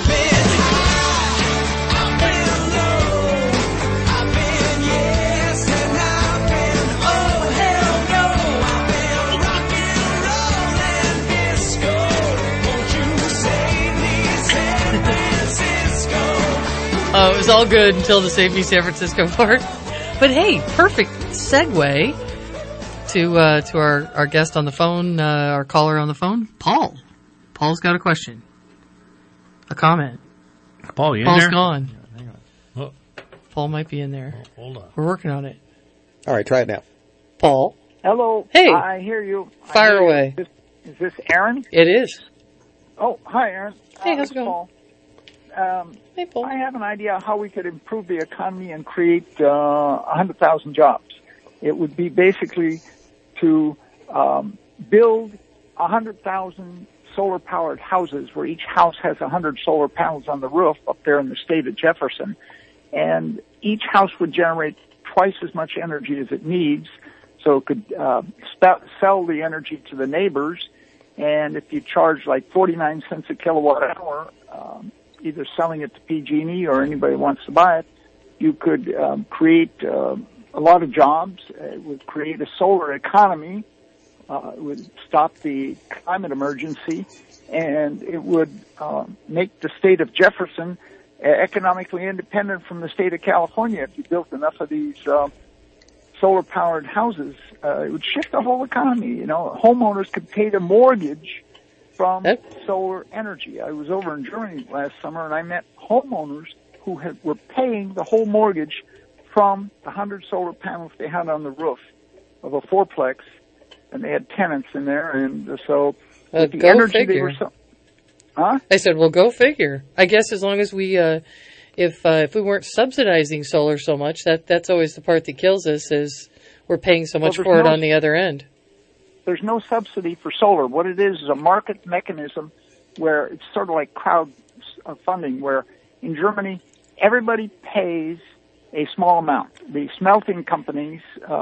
Speaker 3: Oh, it was all good until the Save Me San Francisco part. But hey, perfect segue to our guest on the phone, our caller on the phone, Paul. Paul's got a question, a comment.
Speaker 4: Paul, you in
Speaker 3: Paul's
Speaker 4: there?
Speaker 3: gone.
Speaker 4: Yeah, hang on. Oh.
Speaker 3: Paul might be in there.
Speaker 4: Oh, hold on.
Speaker 3: We're working on it.
Speaker 23: All right, try it now.
Speaker 3: Paul.
Speaker 24: Hello.
Speaker 3: Hey.
Speaker 24: I hear you.
Speaker 3: Fire away.
Speaker 24: Is this Aaron?
Speaker 3: It is.
Speaker 24: Oh, hi, Aaron.
Speaker 3: Hey, how's it going?
Speaker 24: Paul.
Speaker 3: Hey, Paul.
Speaker 24: I have an idea how we could improve the economy and create 100,000 jobs. It would be basically to build 100,000 solar-powered houses where each house has 100 solar panels on the roof up there in the state of Jefferson. And each house would generate twice as much energy as it needs, so it could sell the energy to the neighbors. And if you charge like 49 cents a kilowatt hour, either selling it to PG&E or anybody who wants to buy it, you could create a lot of jobs. It would create a solar economy. It would stop the climate emergency, and it would make the state of Jefferson economically independent from the state of California. If you built enough of these solar-powered houses, it would shift the whole economy. You know, homeowners could pay the mortgage from solar energy. I was over in Germany last summer, and I met homeowners who were paying the whole mortgage from the 100 solar panels they had on the roof of a fourplex, and they had tenants in there, and so with the energy
Speaker 3: figure.
Speaker 24: they were Huh?
Speaker 3: I said, well, go figure. I guess as long as we, if we weren't subsidizing solar so much, that's always the part that kills us, is we're paying so much for it on the other end.
Speaker 24: There's no subsidy for solar. What it is a market mechanism where it's sort of like crowd funding, where in Germany, everybody pays a small amount. The smelting companies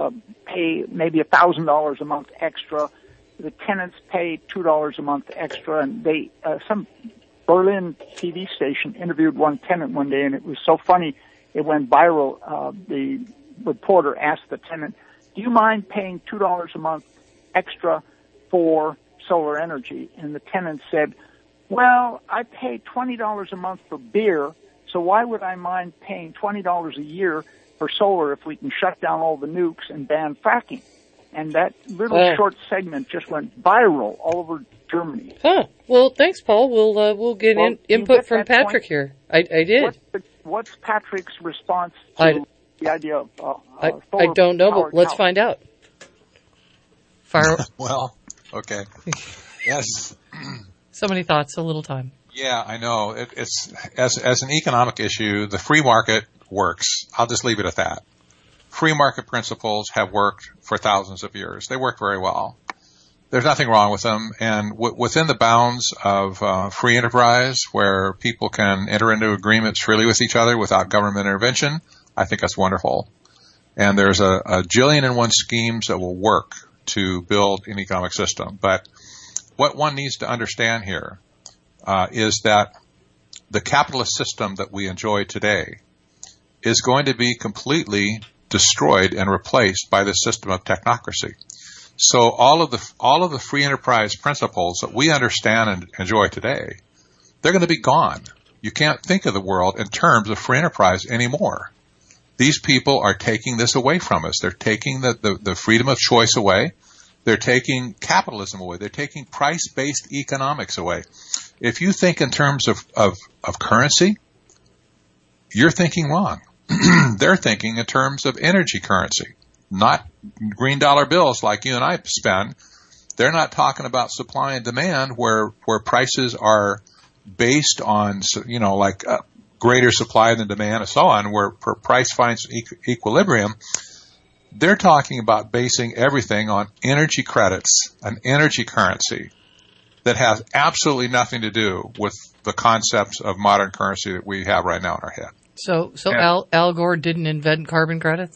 Speaker 24: pay maybe $1,000 a month extra. The tenants pay $2 a month extra, and they some Berlin TV station interviewed one tenant one day, and it was so funny, it went viral. The reporter asked the tenant, do you mind paying $2 a month extra for solar energy? And the tenant said, well, I pay $20 a month for beer, so why would I mind paying $20 a year for solar if we can shut down all the nukes and ban fracking? And that little short segment just went viral all over Germany.
Speaker 3: Huh. Well, thanks, Paul. We'll get input from Patrick here. I did.
Speaker 24: What's Patrick's response to the idea of
Speaker 3: I don't know, but let's find out. Fire.
Speaker 5: Well, okay. Yes.
Speaker 3: So many thoughts, so little time.
Speaker 5: Yeah, I know. It's as an economic issue, the free market works. I'll just leave it at that. Free market principles have worked for thousands of years. They work very well. There's nothing wrong with them. And within the bounds of free enterprise, where people can enter into agreements freely with each other without government intervention, I think that's wonderful. And there's a jillion and one schemes that will work to build an economic system. But what one needs to understand here is that the capitalist system that we enjoy today is going to be completely destroyed and replaced by the system of technocracy. So all of the free enterprise principles that we understand and enjoy today, they're going to be gone. You can't think of the world in terms of free enterprise anymore. These people are taking this away from us. They're taking the freedom of choice away. They're taking capitalism away. They're taking price-based economics away. If you think in terms of currency, you're thinking wrong. They're thinking in terms of energy currency, not green dollar bills like you and I spend. They're not talking about supply and demand where prices are based on, greater supply than demand and so on, where price finds equilibrium. They're talking about basing everything on energy credits, an energy currency that has absolutely nothing to do with the concepts of modern currency that we have right now in our head.
Speaker 3: So Al Gore didn't invent carbon credits?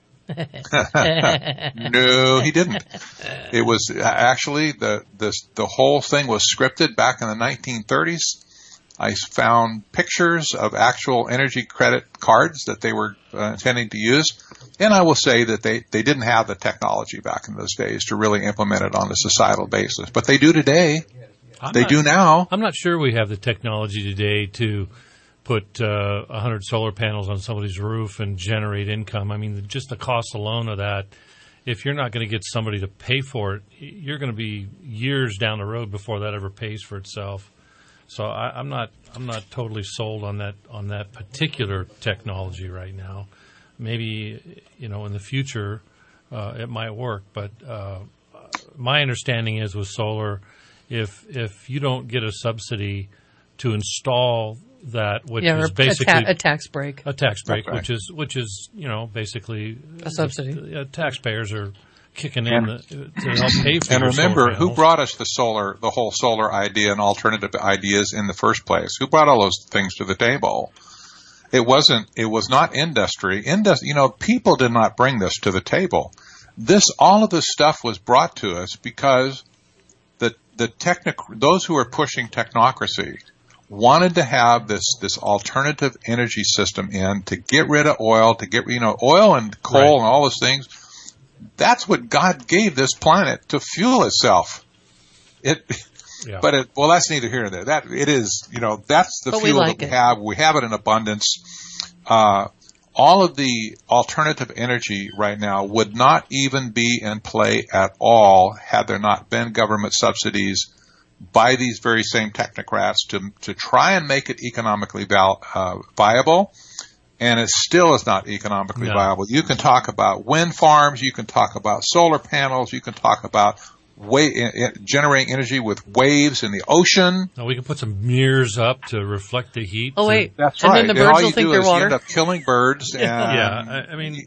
Speaker 5: No, he didn't. It was actually the whole thing was scripted back in the 1930s. I found pictures of actual energy credit cards that they were intending to use. And I will say that they didn't have the technology back in those days to really implement it on a societal basis. But they do today. They do now.
Speaker 4: I'm not sure we have the technology today to put 100 solar panels on somebody's roof and generate income. I mean, just the cost alone of that, if you're not going to get somebody to pay for it, you're going to be years down the road before that ever pays for itself. So I'm not totally sold on that particular technology right now. Maybe, in the future it might work, but my understanding is with solar, if you don't get a subsidy to install that, which is basically
Speaker 3: a tax break.
Speaker 4: A tax break,
Speaker 5: right.
Speaker 4: which is basically
Speaker 3: a subsidy.
Speaker 4: Taxpayers are kicking in to help pay for.
Speaker 5: And remember,
Speaker 4: solar
Speaker 5: who brought us the whole solar idea and alternative ideas in the first place? Who brought all those things to the table? It was not industry. People did not bring this to the table. All of this stuff was brought to us because those who are pushing technocracy wanted to have this alternative energy system in to get rid of oil, oil and coal
Speaker 4: right.
Speaker 5: and all those things. That's what God gave this planet to fuel itself. But that's neither here nor there. That it is, that's the fuel that we have. We have it in abundance. All of the alternative energy right now would not even be in play at all had there not been government subsidies by these very same technocrats to try and make it economically viable. And it still is not economically viable. You can talk about wind farms, you can talk about solar panels, you can talk about generating energy with waves in the ocean.
Speaker 4: No, we can put some mirrors up to reflect the heat.
Speaker 3: Oh wait,
Speaker 5: that's
Speaker 3: and
Speaker 5: right.
Speaker 3: Then the birds
Speaker 5: all
Speaker 3: will
Speaker 5: you
Speaker 3: think
Speaker 5: do
Speaker 3: they're
Speaker 5: is
Speaker 3: water.
Speaker 5: you end up killing birds. And,
Speaker 4: I mean,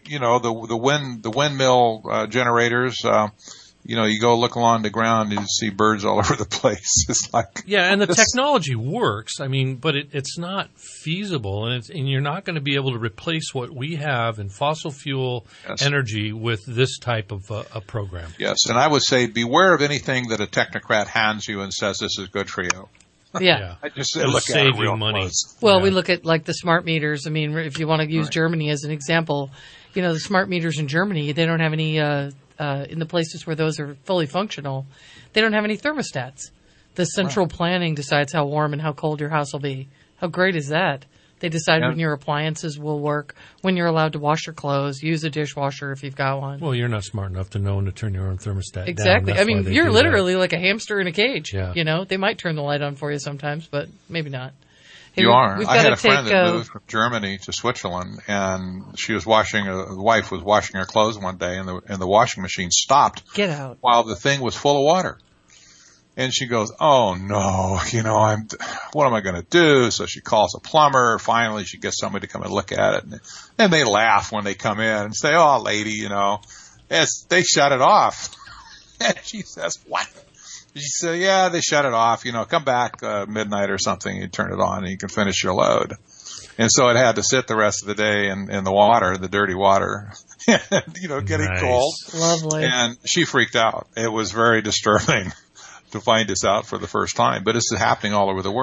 Speaker 5: the windmill generators. You go look along the ground and you see birds all over the place. It's like
Speaker 4: and the technology works. I mean, but it's not feasible, and you're not going to be able to replace what we have in fossil fuel energy with this type of a program.
Speaker 5: Yes, and I would say beware of anything that a technocrat hands you and says this is good for you.
Speaker 3: Yeah.
Speaker 5: I just
Speaker 4: It'll
Speaker 5: look
Speaker 4: save
Speaker 5: at it
Speaker 4: you
Speaker 5: real
Speaker 4: money.
Speaker 5: close.
Speaker 3: Well, we look at like the smart meters. I mean, if you want to use Germany as an example, the smart meters in Germany, they don't have any. In the places where those are fully functional, they don't have any thermostats. The central planning decides how warm and how cold your house will be. How great is that? They decide when your appliances will work, when you're allowed to wash your clothes, use a dishwasher if you've got one.
Speaker 4: Well, you're not smart enough to know when to turn your own thermostat
Speaker 3: Exactly.
Speaker 4: down.
Speaker 3: I mean, you're literally like a hamster in a cage.
Speaker 4: Yeah.
Speaker 3: They might turn the light on for you sometimes, but maybe not. Hey,
Speaker 5: You are.
Speaker 3: We've
Speaker 5: I had a
Speaker 3: take,
Speaker 5: friend that moved from Germany to Switzerland, and the wife was washing her clothes one day, and the washing machine stopped.
Speaker 3: Get out.
Speaker 5: While the thing was full of water. And she goes, oh no, what am I going to do? So she calls a plumber. Finally, she gets somebody to come and look at it. And they laugh when they come in and say, oh lady, they shut it off. And she says, what? She said, yeah, they shut it off. Come back midnight or something. You turn it on and you can finish your load. And so it had to sit the rest of the day in the water, the dirty water, getting cold.
Speaker 3: Lovely.
Speaker 5: And she freaked out. It was very disturbing to find this out for the first time. But it's happening all over the world.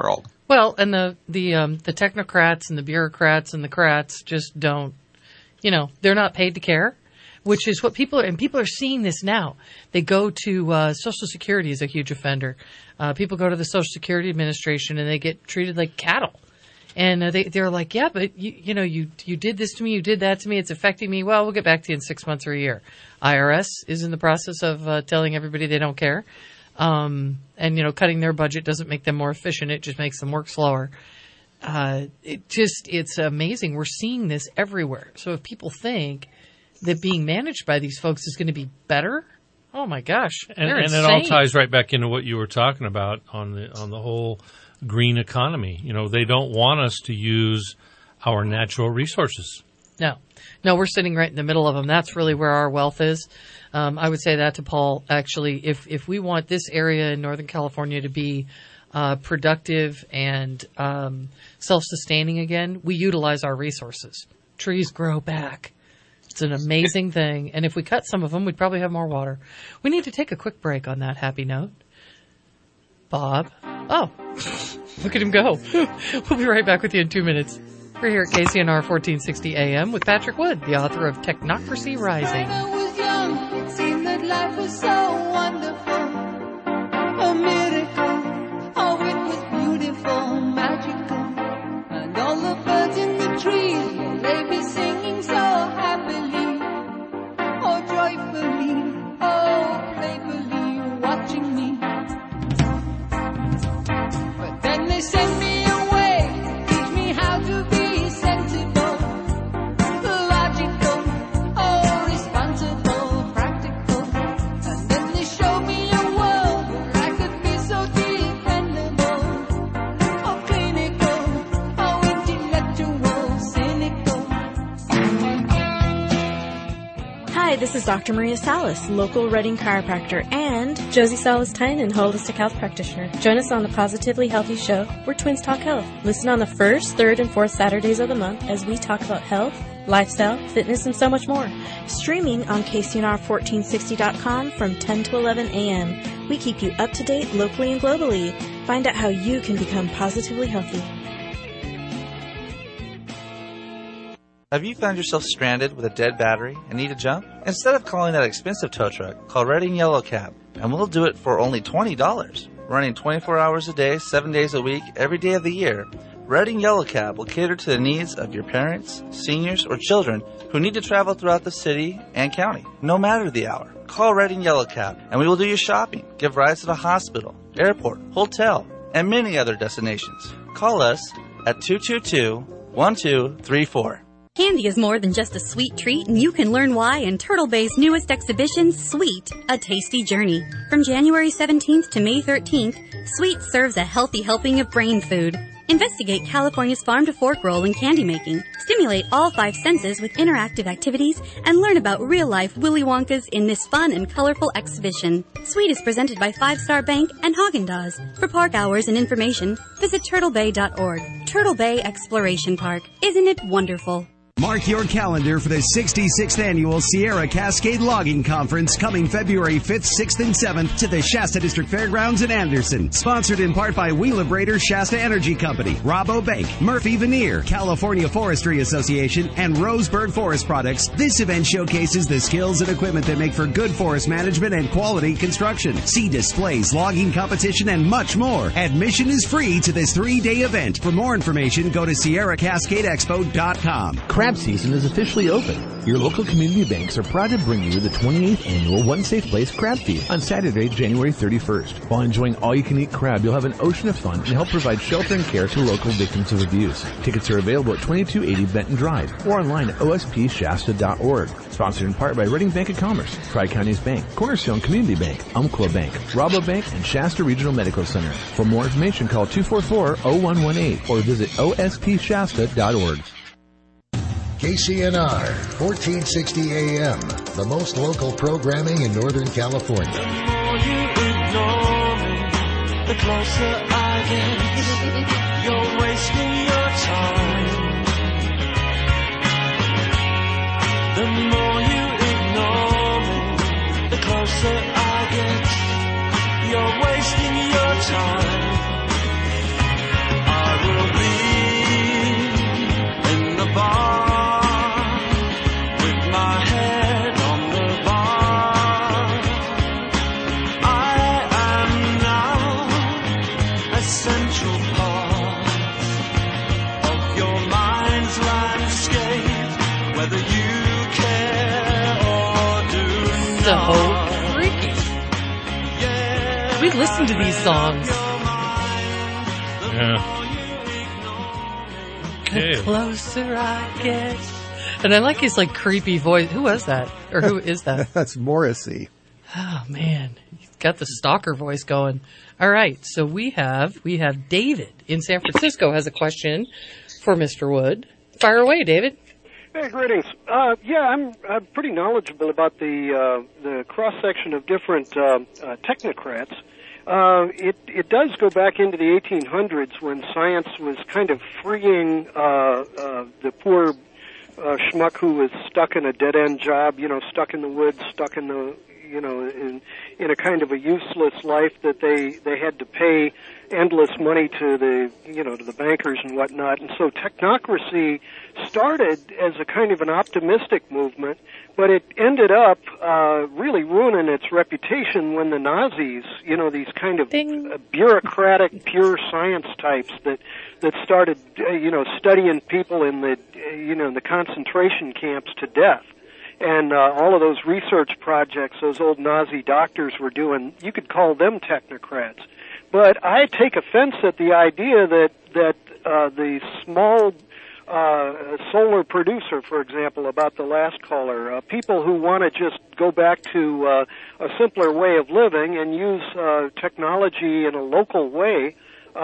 Speaker 3: Well, and the technocrats and the bureaucrats and the crats just don't, they're not paid to care, which is what people are seeing this now. They go to Social Security is a huge offender. People go to the Social Security Administration and they get treated like cattle. And they're like, yeah, but you did this to me, you did that to me, it's affecting me. Well, we'll get back to you in 6 months or a year. IRS is in the process of telling everybody they don't care. And cutting their budget doesn't make them more efficient. It just makes them work slower. It's amazing. We're seeing this everywhere. So if people think that being managed by these folks is going to be better, oh my gosh,
Speaker 4: and
Speaker 3: insane.
Speaker 4: it all ties right back into what you were talking about on the whole green economy. They don't want us to use our natural resources. No, we're sitting right in the middle of them. That's really where our wealth is. I would say that to Paul, actually. If we want this area in Northern California to be productive and self-sustaining again, we utilize our resources. Trees grow back. It's an amazing thing. And if we cut some of them, we'd probably have more water. We need to take a quick break on that happy note. Bob. Oh, look at him go. We'll be right back with you in 2 minutes. We're here at KCNR 1460 AM with Patrick Wood, the author of Technocracy Rising.
Speaker 18: When I was young, it seemed that life was so wonderful, a miracle. Oh, it was beautiful, magical, and all the birds in the trees, well, they be singing so happily, oh joyfully, oh playfully, watching me. But then they sent me away, teach me how to be sensible, logical, oh responsible, practical. And then they showed me a world where I could be so dependable, oh clinical, oh intellectual, cynical.
Speaker 2: Hi, this is Dr. Maria Salas, local Reading chiropractor, and Josie Salas-Tynan, holistic health practitioner. Join us on the Positively Healthy Show, where twins talk health. Listen on the first, third, and fourth Saturdays of the month as we talk about health, lifestyle, fitness, and so much more. Streaming on KCNR1460.com from 10 to 11 a.m. We keep you up to date locally and globally. Find out how you can become positively healthy.
Speaker 7: Have you found yourself stranded with a dead battery and need a jump? Instead of calling that expensive tow truck, call Reading Yellow Cab, and we'll do it for only $20. Running 24 hours a day, 7 days a week, every day of the year, Reading Yellow Cab will cater to the needs of your parents, seniors, or children who need to travel throughout the city and county, no matter the hour. Call Reading Yellow Cab, and we will do your shopping, give rides to the hospital, airport, hotel, and many other destinations. Call us at 222-1234.
Speaker 9: Candy is more than just a sweet treat, and you can learn why in Turtle Bay's newest exhibition, Sweet, A Tasty Journey. From January 17th to May 13th, Sweet serves a healthy helping of brain food. Investigate California's farm-to-fork role in candy making, stimulate all 5 senses with interactive activities, and learn about real-life Willy Wonkas in this fun and colorful exhibition. Sweet is presented by 5 Star Bank and Haagen-Dazs. For park hours and information, visit turtlebay.org. Turtle Bay Exploration Park. Isn't it wonderful?
Speaker 23: Mark your calendar for the 66th Annual Sierra Cascade Logging Conference coming February 5th, 6th, and 7th to the Shasta District Fairgrounds in Anderson. Sponsored in part by Wheelabrator Shasta Energy Company, Rabo Bank, Murphy Veneer, California Forestry Association, and Roseburg Forest Products. This event showcases the skills and equipment that make for good forest management and quality construction. See displays, logging competition, and much more. Admission is free to this 3-day event. For more information, go to SierraCascadeExpo.com.
Speaker 25: Crab season is officially open. Your local community banks are proud to bring you the 28th annual One Safe Place Crab Feast on Saturday, January 31st. While enjoying all-you-can-eat crab, you'll have an ocean of fun and help provide shelter and care to local victims of abuse. Tickets are available at 2280 Benton Drive or online at ospshasta.org. Sponsored in part by Reading Bank of Commerce, Tri-Counties Bank, Cornerstone Community Bank, Umpqua Bank, Rabo Bank, and Shasta Regional Medical Center. For more information, call 244-0118 or visit ospshasta.org.
Speaker 19: KCNR, 1460 AM, the most local programming in Northern California.
Speaker 18: The more you ignore me, the closer I get. You're wasting your time. The more you ignore me, the closer I get. You're wasting your time. I
Speaker 3: so freaky. We listen to these songs.
Speaker 4: Yeah.
Speaker 3: The closer I get. And I like his like creepy voice. Who was that? Or who is that?
Speaker 6: That's Morrissey.
Speaker 3: Oh man, he's got the stalker voice going. All right, so we have David in San Francisco has a question for Mr. Wood. Fire away, David.
Speaker 8: Hey, greetings. I'm pretty knowledgeable about the cross section of different technocrats. It does go back into the 1800s when science was kind of freeing the poor schmuck who was stuck in a dead-end job, stuck in the woods, stuck in the, in a kind of a useless life that they had to pay endless money to the bankers and whatnot. And so technocracy started as a kind of an optimistic movement, but it ended up really ruining its reputation when the Nazis, these kind of bureaucratic, pure science types that started, studying people in the concentration camps to death. And all of those research projects those old Nazi doctors were doing, you could call them technocrats. But I take offense at the idea that the small solar producer, for example, about the last caller, people who want to just go back to a simpler way of living and use technology in a local way,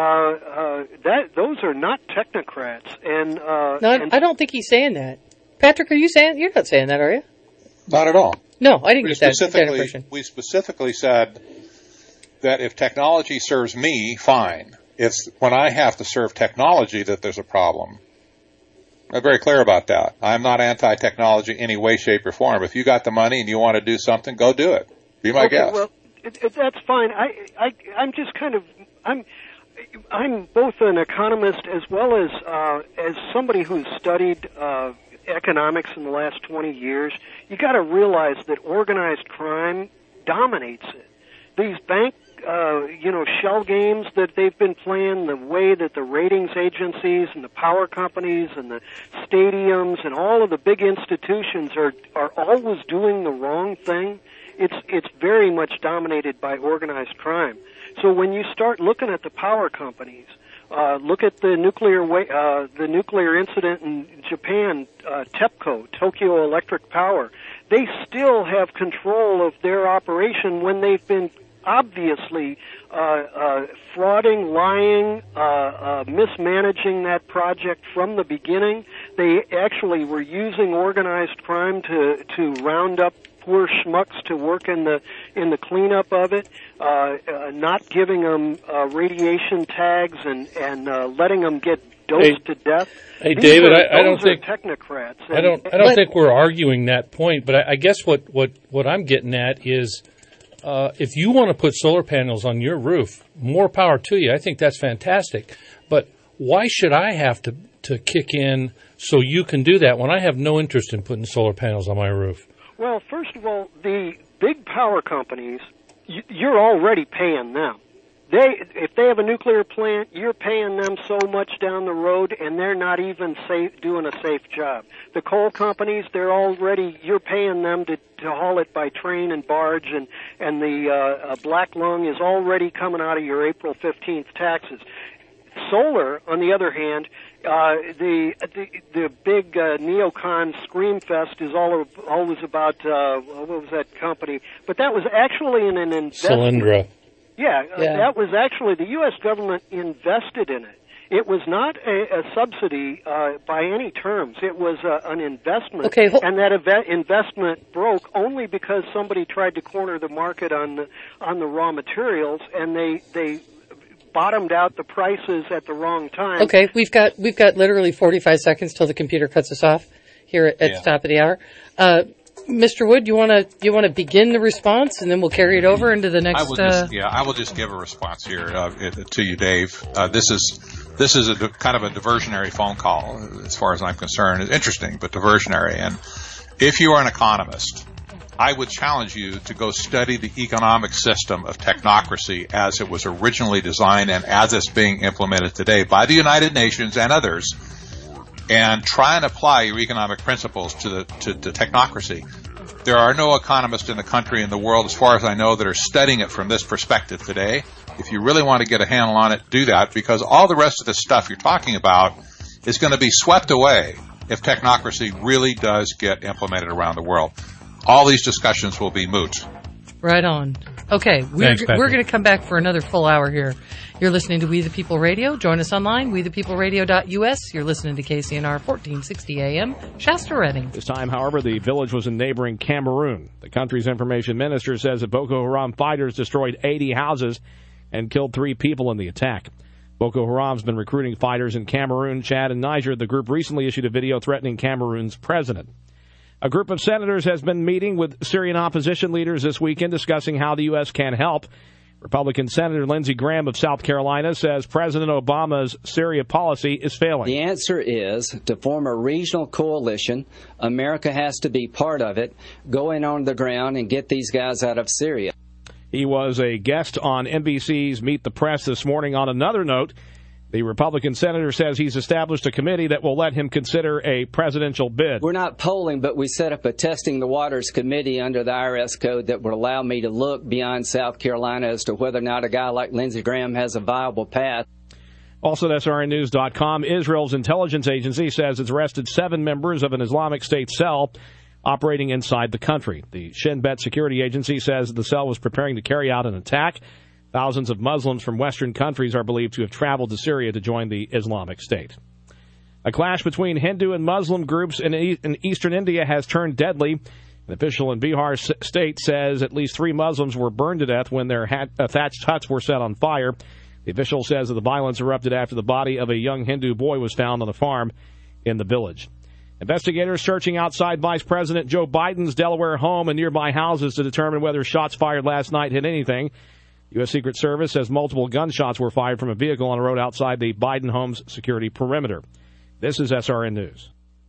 Speaker 8: those are not technocrats. And
Speaker 3: I don't think he's saying that. Patrick, are you saying? You're not saying that, are you?
Speaker 5: Not at all.
Speaker 3: No, I didn't get that impression.
Speaker 5: We specifically said that if technology serves me, fine. It's when I have to serve technology that there's a problem. I'm very clear about that. I'm not anti-technology any way, shape, or form. If you got the money and you want to do something, go do it. Be my guest.
Speaker 8: Well, that's fine. I'm just kind of I'm both an economist as well as somebody who's studied economics in the last 20 years. You got to realize that organized crime dominates it. These bank, shell games that they've been playing, the way that the ratings agencies and the power companies and the stadiums and all of the big institutions are always doing the wrong thing. It's very much dominated by organized crime. So when you start looking at the power companies, look at the nuclear incident in Japan, TEPCO, Tokyo Electric Power. They still have control of their operation when they've been obviously frauding, lying, mismanaging that project from the beginning. They actually were using organized crime to round up poor schmucks to work in the cleanup of it, not giving them radiation tags and letting them get dosed to death.
Speaker 4: Hey, David, I don't think
Speaker 8: technocrats.
Speaker 4: I don't think we're arguing that point, but I guess what I'm getting at is if you want to put solar panels on your roof, more power to you. I think that's fantastic. But why should I have to kick in so you can do that when I have no interest in putting solar panels on my roof?
Speaker 8: Well, first of all, the big power companies, you're already paying them. If they have a nuclear plant, you're paying them so much down the road, and they're not even doing a safe job. The coal companies, you're paying them to haul it by train and barge, and the black lung is already coming out of your April 15th taxes. Solar, on the other hand, the big neocon Screamfest is always about what was that company? But that was actually in an investment.
Speaker 4: Solyndra.
Speaker 8: Yeah, that was actually the U.S. government invested in it. It was not a subsidy by any terms. It was an investment, and that investment broke only because somebody tried to corner the market on the raw materials, and they bottomed out the prices at the wrong time.
Speaker 3: Okay, we've got literally 45 seconds till the computer cuts us off here at the top of the hour. Mr. Wood, you want to begin the response, and then we'll carry it over into the next.
Speaker 5: I will just give a response here to you, Dave. This is a kind of a diversionary phone call, as far as I'm concerned. It's interesting, but diversionary. And if you are an economist, I would challenge you to go study the economic system of technocracy as it was originally designed and as it's being implemented today by the United Nations and others, and try and apply your economic principles to technocracy. There are no economists in the country, in the world, as far as I know, that are studying it from this perspective today. If you really want to get a handle on it, do that, because all the rest of the stuff you're talking about is going to be swept away if technocracy really does get implemented around the world. All these discussions will be moot.
Speaker 3: Right on. Okay, we're going to come back for another full hour here. You're listening to We the People Radio. Join us online, wethepeopleradio.us. You're listening to KCNR 1460 AM, Shasta Redding.
Speaker 6: This time, however, the village was in neighboring Cameroon. The country's information minister says that Boko Haram fighters destroyed 80 houses and killed 3 people in the attack. Boko Haram's been recruiting fighters in Cameroon, Chad, and Niger. The group recently issued a video threatening Cameroon's president. A group of senators has been meeting with Syrian opposition leaders this weekend discussing how the U.S. can help. Republican Senator Lindsey Graham of South Carolina says President Obama's Syria policy is failing.
Speaker 10: The answer is to form a regional coalition. America has to be part of it. Go in on the ground and get these guys out of Syria.
Speaker 6: He was a guest on NBC's Meet the Press this morning. On another note, the Republican senator says he's established a committee that will let him consider a presidential bid.
Speaker 10: We're not polling, but we set up a Testing the Waters committee under the IRS code that would allow me to look beyond South Carolina as to whether or not a guy like Lindsey Graham has a viable path.
Speaker 6: Also at SRNnews.com, Israel's intelligence agency says it's arrested 7 members of an Islamic State cell operating inside the country. The Shin Bet security agency says the cell was preparing to carry out an attack. Thousands of Muslims from Western countries are believed to have traveled to Syria to join the Islamic State. A clash between Hindu and Muslim groups in eastern India has turned deadly. An official in Bihar state says at least 3 Muslims were burned to death when their thatched huts were set on fire. The official says that the violence erupted after the body of a young Hindu boy was found on a farm in the village. Investigators searching outside Vice President Joe Biden's Delaware home and nearby houses to determine whether shots fired last night hit anything. U.S. Secret Service says multiple gunshots were fired from a vehicle on a road outside the Biden home's security perimeter. This is SRN News.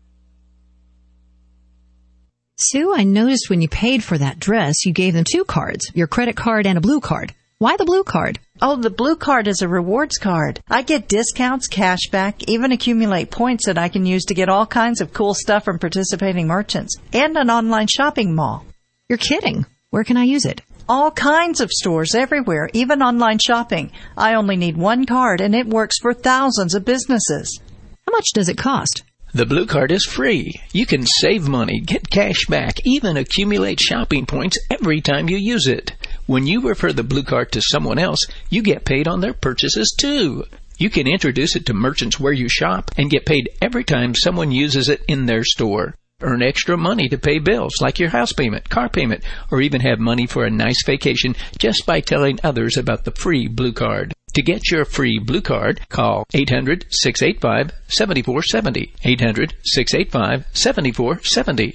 Speaker 11: Sue, I noticed when you paid for that dress, you gave them 2 cards, your credit card and a blue card. Why the blue card?
Speaker 12: Oh, the blue card is a rewards card. I get discounts, cash back, even accumulate points that I can use to get all kinds of cool stuff from participating merchants and an online shopping mall.
Speaker 11: You're kidding. Where can I use it?
Speaker 12: All kinds of stores everywhere, even online shopping. I only need 1 card, and it works for thousands of businesses.
Speaker 11: How much does it cost?
Speaker 13: The Blue Card is free. You can save money, get cash back, even accumulate shopping points every time you use it. When you refer the Blue Card to someone else, you get paid on their purchases too. You can introduce it to merchants where you shop and get paid every time someone uses it in their store. Earn extra money to pay bills like your house payment, car payment, or even have money for a nice vacation just by telling others about the free Blue Card. To get your free Blue Card, call 800-685-7470. 800-685-7470.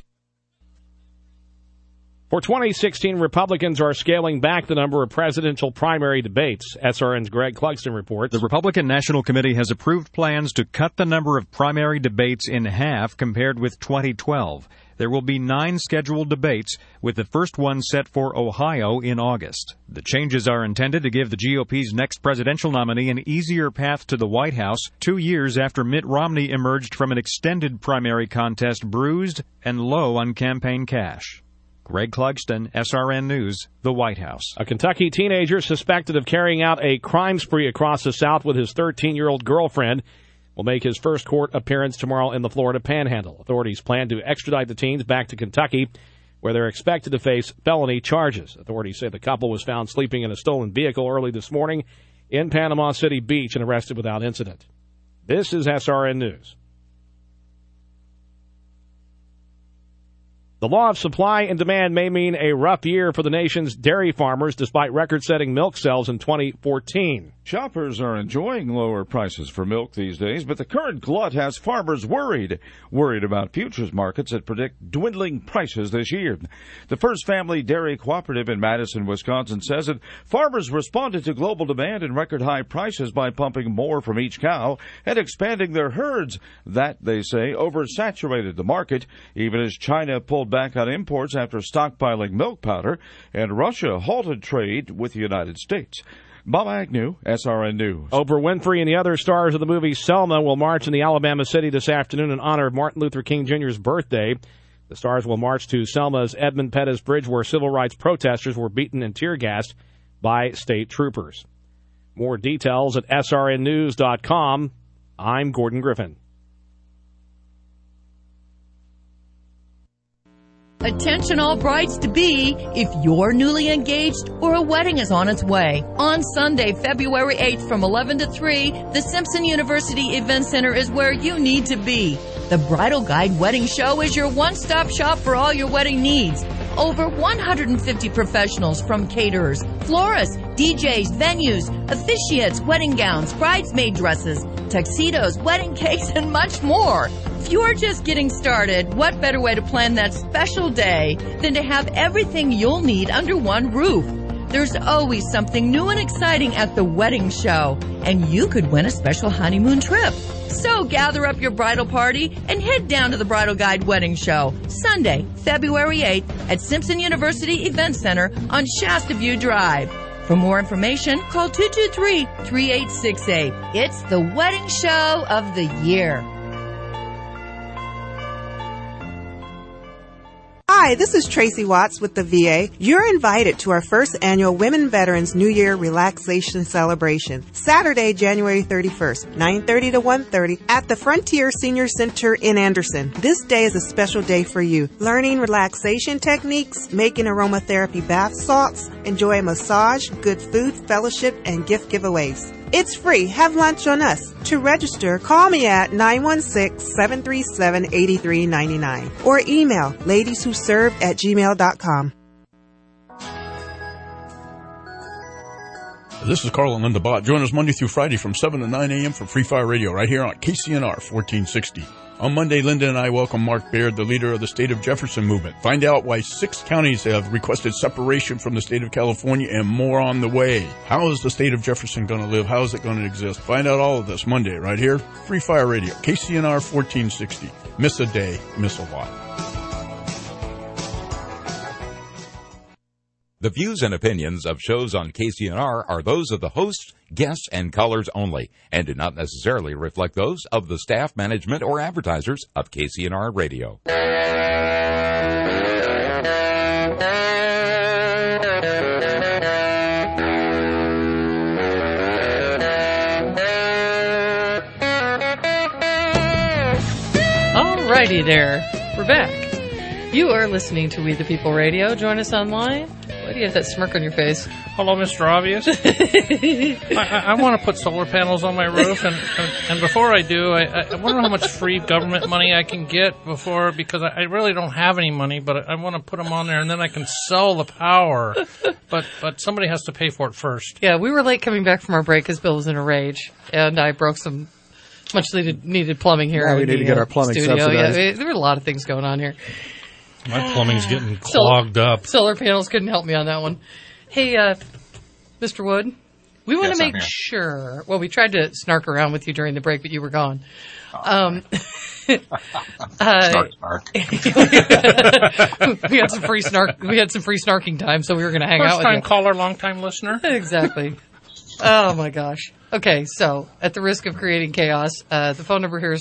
Speaker 6: For 2016, Republicans are scaling back the number of presidential primary debates. SRN's Greg Clugston reports.
Speaker 26: The Republican National Committee has approved plans to cut the number of primary debates in half compared with 2012. There will be 9 scheduled debates, with the first one set for Ohio in August. The changes are intended to give the GOP's next presidential nominee an easier path to the White House 2 years after Mitt Romney emerged from an extended primary contest bruised and low on campaign cash. Greg Clugston, SRN News, the White House.
Speaker 6: A Kentucky teenager suspected of carrying out a crime spree across the South with his 13-year-old girlfriend will make his first court appearance tomorrow in the Florida Panhandle. Authorities plan to extradite the teens back to Kentucky, where they're expected to face felony charges. Authorities say the couple was found sleeping in a stolen vehicle early this morning in Panama City Beach and arrested without incident. This is SRN News. The law of supply and demand may mean a rough year for the nation's dairy farmers despite record-setting milk sales in 2014.
Speaker 27: Shoppers are enjoying lower prices for milk these days, but the current glut has farmers worried about futures markets that predict dwindling prices this year. The First Family Dairy Cooperative in Madison, Wisconsin says that farmers responded to global demand and record-high prices by pumping more from each cow and expanding their herds. That, they say, oversaturated the market, even as China pulled back on imports after stockpiling milk powder and Russia halted trade with the United States. Bob Agnew, SRN News.
Speaker 6: Oprah Winfrey and the other stars of the movie Selma will march in the Alabama city this afternoon in honor of Martin Luther King Jr.'s birthday. The Stars will march to Selma's Edmund Pettus Bridge, where civil rights protesters were beaten and tear-gassed by state troopers. More details at srnnews.com. I'm Gordon Griffin.
Speaker 1: Attention all brides-to-be, if you're newly engaged or a wedding is on its way. On Sunday, February 8th from 11 to 3, the Simpson University Event Center is where you need to be. The Bridal Guide Wedding Show is your one-stop shop for all your wedding needs. Over 150 professionals from caterers, florists, DJs, venues, officiates, wedding gowns, bridesmaid dresses, tuxedos, wedding cakes, and much more. If you're just getting started, what better way to plan that special day than to have everything you'll need under one roof? There's always something new and exciting at the wedding show, and you could win a special honeymoon trip. So gather up your bridal party and head down to the Bridal Guide Wedding Show, Sunday, February 8th at Simpson University Event Center on Shasta View Drive. For more information, call 223-3868. It's the wedding show of the year.
Speaker 14: Hi, this is Tracy Watts with the VA. You're invited to our first annual Women Veterans New Year Relaxation Celebration, Saturday, January 31st, 9:30 to 1:30 at the Frontier Senior Center in Anderson. This day is a special day for you. Learning relaxation techniques, making aromatherapy bath salts, enjoy a massage, good food, fellowship, and gift giveaways. It's free. Have lunch on us. To register, call me at 916-737-8399 or email ladieswhoserve@gmail.com.
Speaker 15: This is Carl and Linda Bott. Join us Monday through Friday from 7 to 9 a.m. for Free Fire Radio right here on KCNR 1460. On Monday, Linda and I welcome Mark Baird, the leader of the State of Jefferson movement. Find out why 6 counties have requested separation from the state of California and more on the way. How is the state of Jefferson going to live? How is it going to exist? Find out all of this Monday right here. Free Fire Radio, KCNR 1460. Miss a day, miss a lot.
Speaker 16: The views and opinions of shows on KCNR are those of the hosts, guests, and callers only, and do not necessarily reflect those of the staff, management, or advertisers of KCNR Radio.
Speaker 3: Alrighty there, we're back. You are listening to We the People Radio. Join us online. Why do you have that smirk on your face?
Speaker 4: Hello, Mr. Obvious. I want to put solar panels on my roof, and before I do, I wonder how much free government money I can get because I really don't have any money, but I want to put them on there, and then I can sell the power. But somebody has to pay for it first.
Speaker 3: Yeah, we were late coming back from our break because Bill was in a rage, and I broke some much needed plumbing here.
Speaker 17: Now we need to get our plumbing
Speaker 3: studio.
Speaker 17: subsidized.
Speaker 3: Yeah, there were a lot of things going on here.
Speaker 4: My plumbing's getting clogged up.
Speaker 3: Solar panels couldn't help me on that one. Hey, Mr. Wood, we want to make sure. Well, we tried to snark around with you during the break, but you were gone.
Speaker 5: Snark.
Speaker 3: We had some free snark. We had some free snarking time, so we were going to hang out with you.
Speaker 4: First time caller, long time listener.
Speaker 3: Exactly. Oh my gosh. Okay, so at the risk of creating chaos, the phone number here is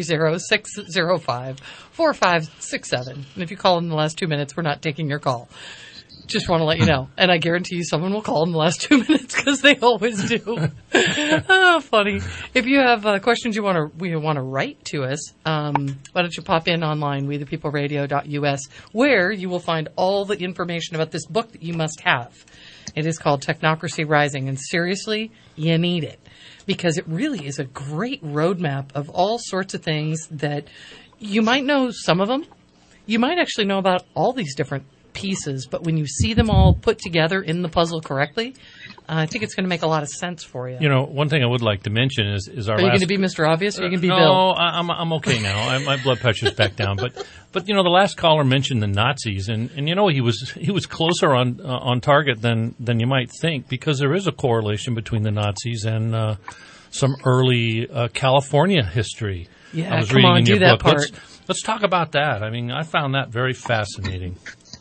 Speaker 3: 530-605-4567. And if you call in the last 2 minutes, we're not taking your call. Just want to let you know. And I guarantee you someone will call in the last 2 minutes because they always do. Oh, funny. If you have questions you want to write to us, why don't you pop in online, wethepeopleradio.us, where you will find all the information about this book that you must have. It is called Technocracy Rising, and seriously, you need it because it really is a great roadmap of all sorts of things that you might know some of them. You might actually know about all these different pieces, but when you see them all put together in the puzzle correctly, I think it's going to make a lot of sense for you.
Speaker 4: You know, one thing I would like to mention is our
Speaker 3: Are you going to be Mr. Obvious or are you going to be Bill?
Speaker 4: No, I'm okay now. My blood pressure's back down. But you know, the last caller mentioned the Nazis, and you know he was closer on target than you might think, because there is a correlation between the Nazis and some early California history.
Speaker 3: Yeah,
Speaker 4: I was
Speaker 3: come
Speaker 4: reading
Speaker 3: on,
Speaker 4: in your
Speaker 3: do that
Speaker 4: book.
Speaker 3: part.
Speaker 4: Let's talk about that. I mean, I found that very fascinating.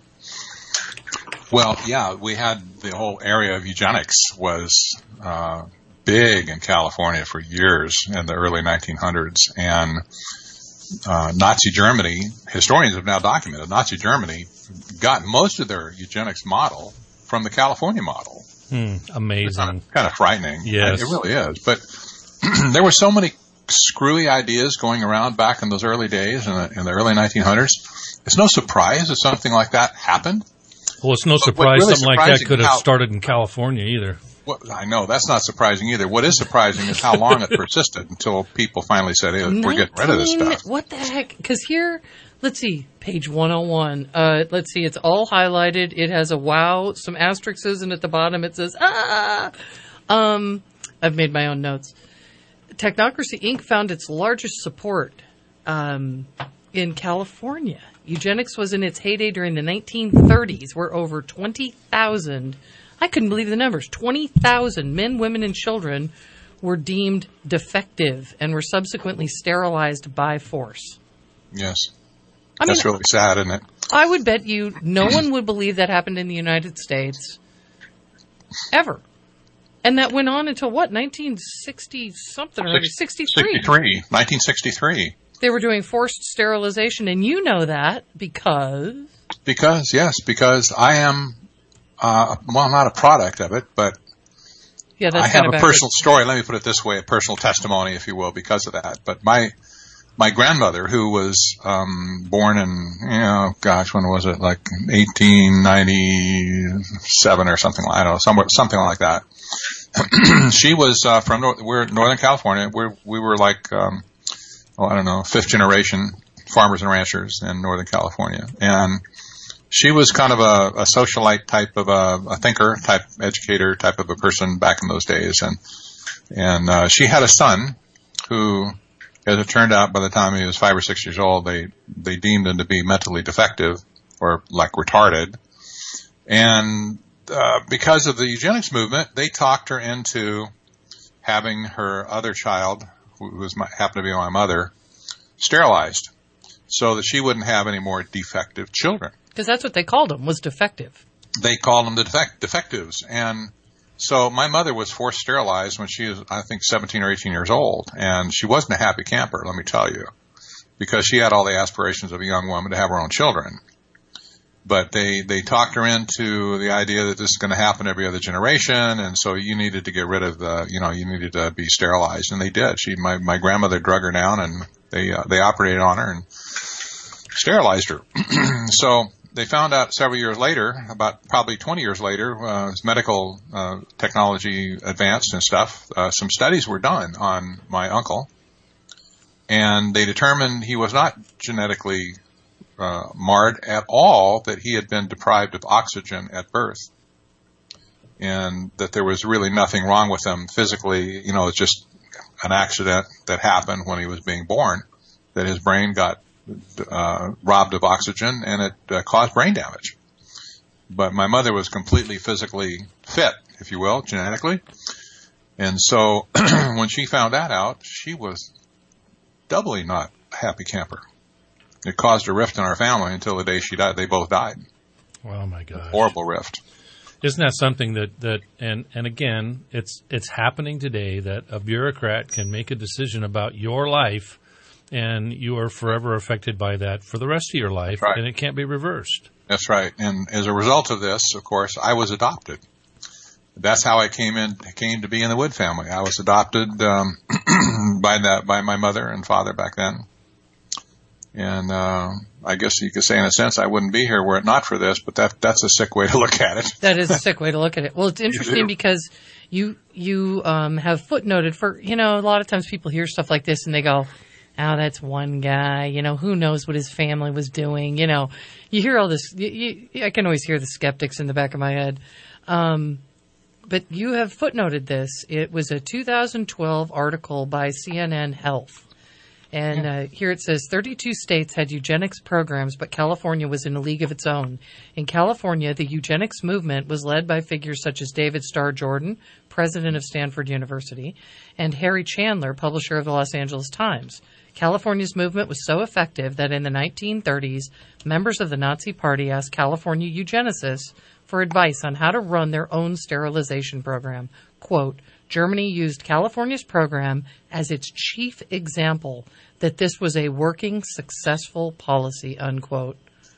Speaker 5: Well, yeah, we had the whole area of eugenics was big in California for years in the early 1900s, and Nazi Germany, historians have now documented, Nazi Germany got most of their eugenics model from the California model.
Speaker 4: Amazing.
Speaker 5: Kind of frightening.
Speaker 4: Yes.
Speaker 5: It really is. But there were so many screwy ideas going around back in those early days, in the early 1900s. It's no surprise that something like that happened.
Speaker 4: Well, it's no surprise something like that could have started in California either.
Speaker 5: I know, that's not surprising either. What is surprising is how long it persisted until people finally said, hey, we're getting rid of this stuff.
Speaker 3: What the heck? Because here, let's see, page 101. Let's see, it's all highlighted. It has a wow, some asterisks, and at the bottom it says, I've made my own notes. Technocracy Inc. found its largest support in California. Eugenics was in its heyday during the 1930s, where over 20,000, I couldn't believe the numbers, 20,000 men, women, and children were deemed defective and were subsequently sterilized by force.
Speaker 5: Yes. That's really sad, isn't it?
Speaker 3: I would bet you no one would believe that happened in the United States ever. And that went on until what, 1960-something or 63?
Speaker 5: 1963.
Speaker 3: They were doing forced sterilization, and you know that because...
Speaker 5: Because I am, not a product of it, but
Speaker 3: yeah, that's
Speaker 5: I have a personal story. Let me put it this way, a personal testimony, if you will, because of that. But my grandmother, who was born in, when was it, like 1897 or something, I don't know, something like that. She was we're in Northern California. We were like, fifth generation farmers and ranchers in Northern California. And she was kind of a socialite type of a thinker, type educator, type of a person back in those days. And she had a son who, as it turned out, by the time he was 5 or 6 years old, they deemed him to be mentally defective or like retarded. And because of the eugenics movement, they talked her into having her other child, who happened to be my mother, sterilized so that she wouldn't have any more defective children.
Speaker 3: Because that's what they called them, was defective.
Speaker 5: They called them the defectives. And so my mother was forced sterilized when she was, I think, 17 or 18 years old. And she wasn't a happy camper, let me tell you, because she had all the aspirations of a young woman to have her own children. But they talked her into the idea that this is going to happen every other generation, and so you needed to get rid of you needed to be sterilized, and they did. My grandmother drug her down, and they operated on her and sterilized her. So they found out several years later, about probably 20 years later, as medical technology advanced and stuff, some studies were done on my uncle, and they determined he was not genetically marred at all, that he had been deprived of oxygen at birth, and that there was really nothing wrong with him physically. It's just an accident that happened when he was being born, that his brain got robbed of oxygen and it caused brain damage. But my mother was completely physically fit, if you will, genetically. And so when she found that out, she was doubly not a happy camper. It caused a rift in our family until the day she died. They both died.
Speaker 4: Oh my God!
Speaker 5: Horrible rift.
Speaker 4: Isn't that something that and again, it's happening today, that a bureaucrat can make a decision about your life, and you are forever affected by that for the rest of your life,
Speaker 5: right.
Speaker 4: And it can't be reversed.
Speaker 5: That's right. And as a result of this, of course, I was adopted. That's how I came to be in the Wood family. I was adopted by my mother and father back then. And I guess you could say, in a sense, I wouldn't be here were it not for this, but that's a sick way to look at it.
Speaker 3: That is a sick way to look at it. Well, it's interesting because you have footnoted for, a lot of times people hear stuff like this and they go, oh, that's one guy, who knows what his family was doing, you hear all this, I can always hear the skeptics in the back of my head. But you have footnoted this. It was a 2012 article by CNN Health. And here it says 32 states had eugenics programs, but California was in a league of its own. In California, the eugenics movement was led by figures such as David Starr Jordan, president of Stanford University, and Harry Chandler, publisher of the Los Angeles Times. California's movement was so effective that in the 1930s, members of the Nazi Party asked California eugenicists for advice on how to run their own sterilization program. Quote, Germany used California's program as its chief example that this was a working, successful policy, unquote.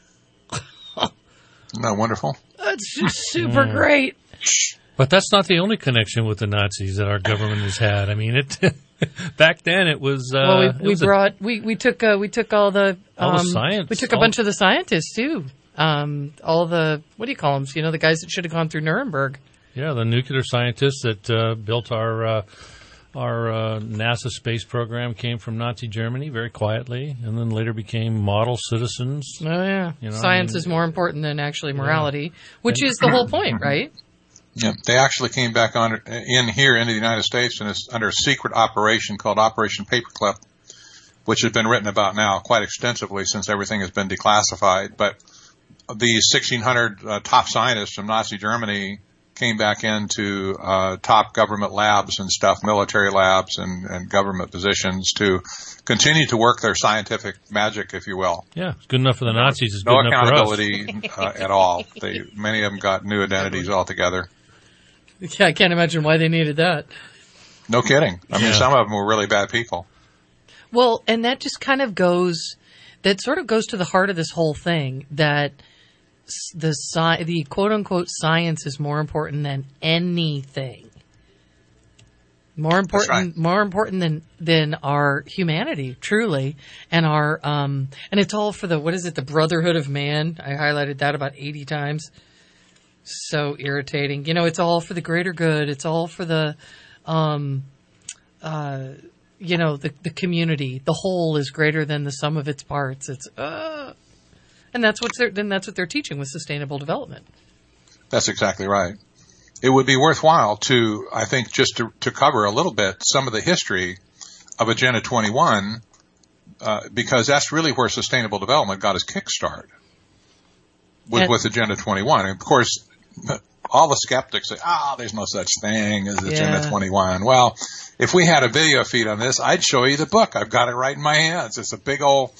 Speaker 5: Isn't that wonderful?
Speaker 3: That's just super great.
Speaker 4: But that's not the only connection with the Nazis that our government has had. I mean, it back then it was.
Speaker 3: We took all the
Speaker 4: science.
Speaker 3: We took a bunch of the scientists too. All the, what do you call them? You know, the guys that should have gone through Nuremberg.
Speaker 4: Yeah, the nuclear scientists that built our NASA space program came from Nazi Germany very quietly, and then later became model citizens.
Speaker 3: Oh yeah,
Speaker 4: you know,
Speaker 3: science is more important than actually morality, which is the whole point, right?
Speaker 5: Yeah, they actually came back here into the United States, and it's under a secret operation called Operation Paperclip, which has been written about now quite extensively since everything has been declassified. But the 1,600 top scientists from Nazi Germany came back into top government labs and stuff, military labs and government positions to continue to work their scientific magic, if you will.
Speaker 4: Yeah, it's good enough for the Nazis. It's
Speaker 5: no
Speaker 4: good enough for us.
Speaker 5: accountability at all. Many of them got new identities altogether.
Speaker 3: Yeah, I can't imagine why they needed that.
Speaker 5: No kidding. I mean, some of them were really bad people.
Speaker 3: Well, and that just kind of goes to the heart of this whole thing, that the quote-unquote science is more important than anything. More important than our humanity, truly, and our and it's all for the brotherhood of man. I highlighted that about 80 times. So irritating. You know, it's all for the greater good. It's all for the the community. The whole is greater than the sum of its parts. It's and that's what they're teaching with sustainable development.
Speaker 5: That's exactly right. It would be worthwhile to, I think, just to cover a little bit some of the history of Agenda 21, because that's really where sustainable development got its kickstart with Agenda 21. And of course, all the skeptics say, there's no such thing as Agenda 21. Well, if we had a video feed on this, I'd show you the book. I've got it right in my hands. It's a big old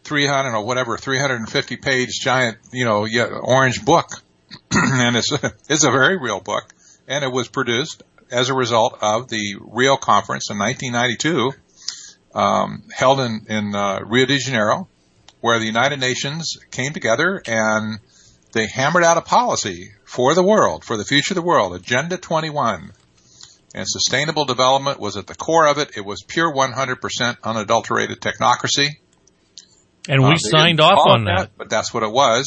Speaker 5: 350 page giant, orange book. And it's a very real book. And it was produced as a result of the Rio Conference in 1992, held in Rio de Janeiro, where the United Nations came together and they hammered out a policy for the world, for the future of the world, Agenda 21. And sustainable development was at the core of it. It was pure 100% unadulterated technocracy.
Speaker 4: And we signed off on that.
Speaker 5: But that's what it was.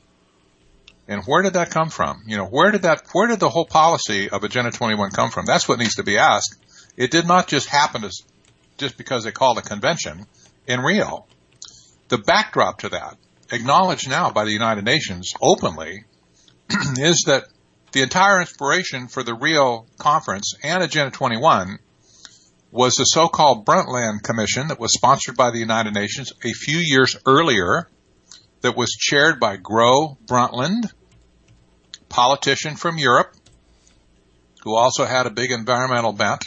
Speaker 5: And where did that come from? Where did the whole policy of Agenda 21 come from? That's what needs to be asked. It did not just happen just because they called a convention in Rio. The backdrop to that, acknowledged now by the United Nations openly, is that the entire inspiration for the Rio Conference and Agenda 21 was the so-called Brundtland Commission that was sponsored by the United Nations a few years earlier, that was chaired by Gro Brundtland, politician from Europe, who also had a big environmental bent.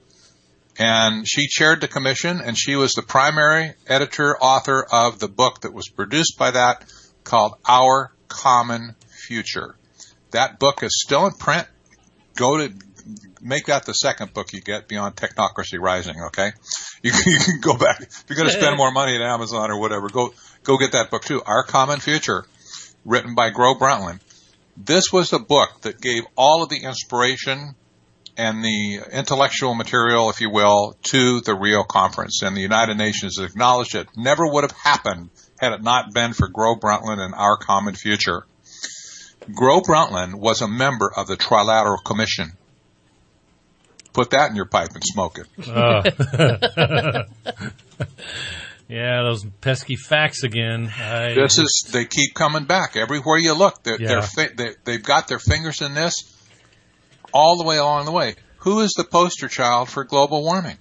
Speaker 5: And she chaired the commission, and she was the primary author of the book that was produced by that, called Our Common Future. That book is still in print. Make that the second book you get beyond Technocracy Rising, okay? You can go back. If you're going to spend more money at Amazon or whatever, go get that book too. Our Common Future, written by Gro Brundtland. This was the book that gave all of the inspiration and the intellectual material, if you will, to the Rio Conference. And the United Nations acknowledged it never would have happened had it not been for Gro Brundtland and Our Common Future. Gro Brundtland was a member of the Trilateral Commission. Put that in your pipe and smoke it.
Speaker 4: Yeah, those pesky facts again.
Speaker 5: They keep coming back everywhere you look. They've got their fingers in this all the way along the way. Who is the poster child for global warming?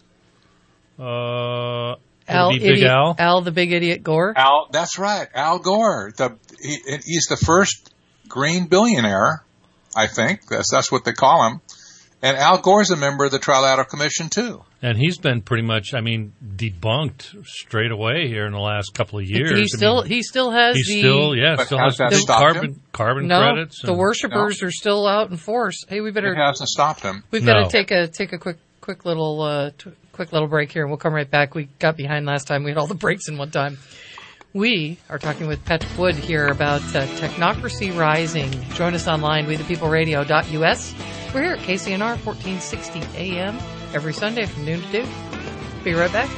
Speaker 3: Al, the big idiot Gore.
Speaker 5: Al, that's right, Al Gore. He's the first green billionaire, I think. That's what they call him. And Al Gore's a member of the Trilateral Commission, too.
Speaker 4: And he's been pretty much, debunked straight away here in the last couple of years.
Speaker 3: He still has
Speaker 5: the
Speaker 4: carbon
Speaker 3: no,
Speaker 4: credits.
Speaker 3: The worshippers are still out in force. Hey, we better.
Speaker 5: It hasn't stopped him.
Speaker 3: We've got to take a quick little break here, and we'll come right back. We got behind last time. We had all the breaks in one time. We are talking with Patrick Wood here about Technocracy Rising. Join us online, wethepeopleradio.us. We're here at KCNR 1460 AM every Sunday from noon to 2. Be right back.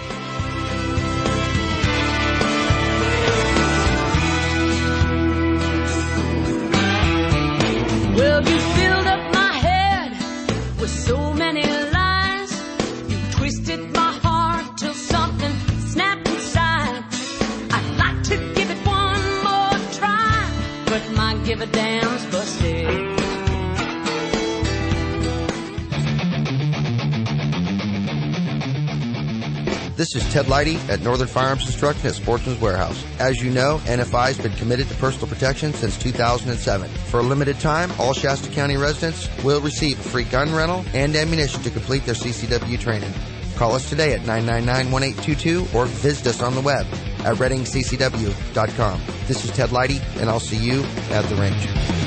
Speaker 2: Well, you filled up my head with so many lies. You twisted my heart till something snapped inside. I'd like to give it one more try, but my give a damn's busted.
Speaker 7: This is Ted Leidy at Northern Firearms Construction at Sportsman's Warehouse. As you know, NFI has been committed to personal protection since 2007. For a limited time, all Shasta County residents will receive a free gun rental and ammunition to complete their CCW training. Call us today at 999-1822 or visit us on the web at reddingccw.com. This is Ted Leidy, and I'll see you at the range.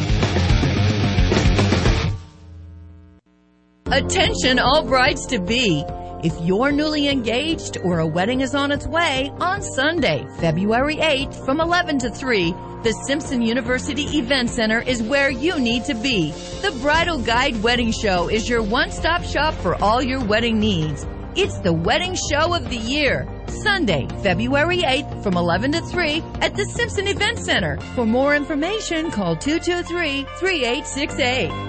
Speaker 1: Attention all brides-to-be. If you're newly engaged or a wedding is on its way, on Sunday, February 8th from 11 to 3, the Simpson University Event Center is where you need to be. The Bridal Guide Wedding Show is your one-stop shop for all your wedding needs. It's the wedding show of the year. Sunday, February 8th from 11 to 3 at the Simpson Event Center. For more information, call 223-3868.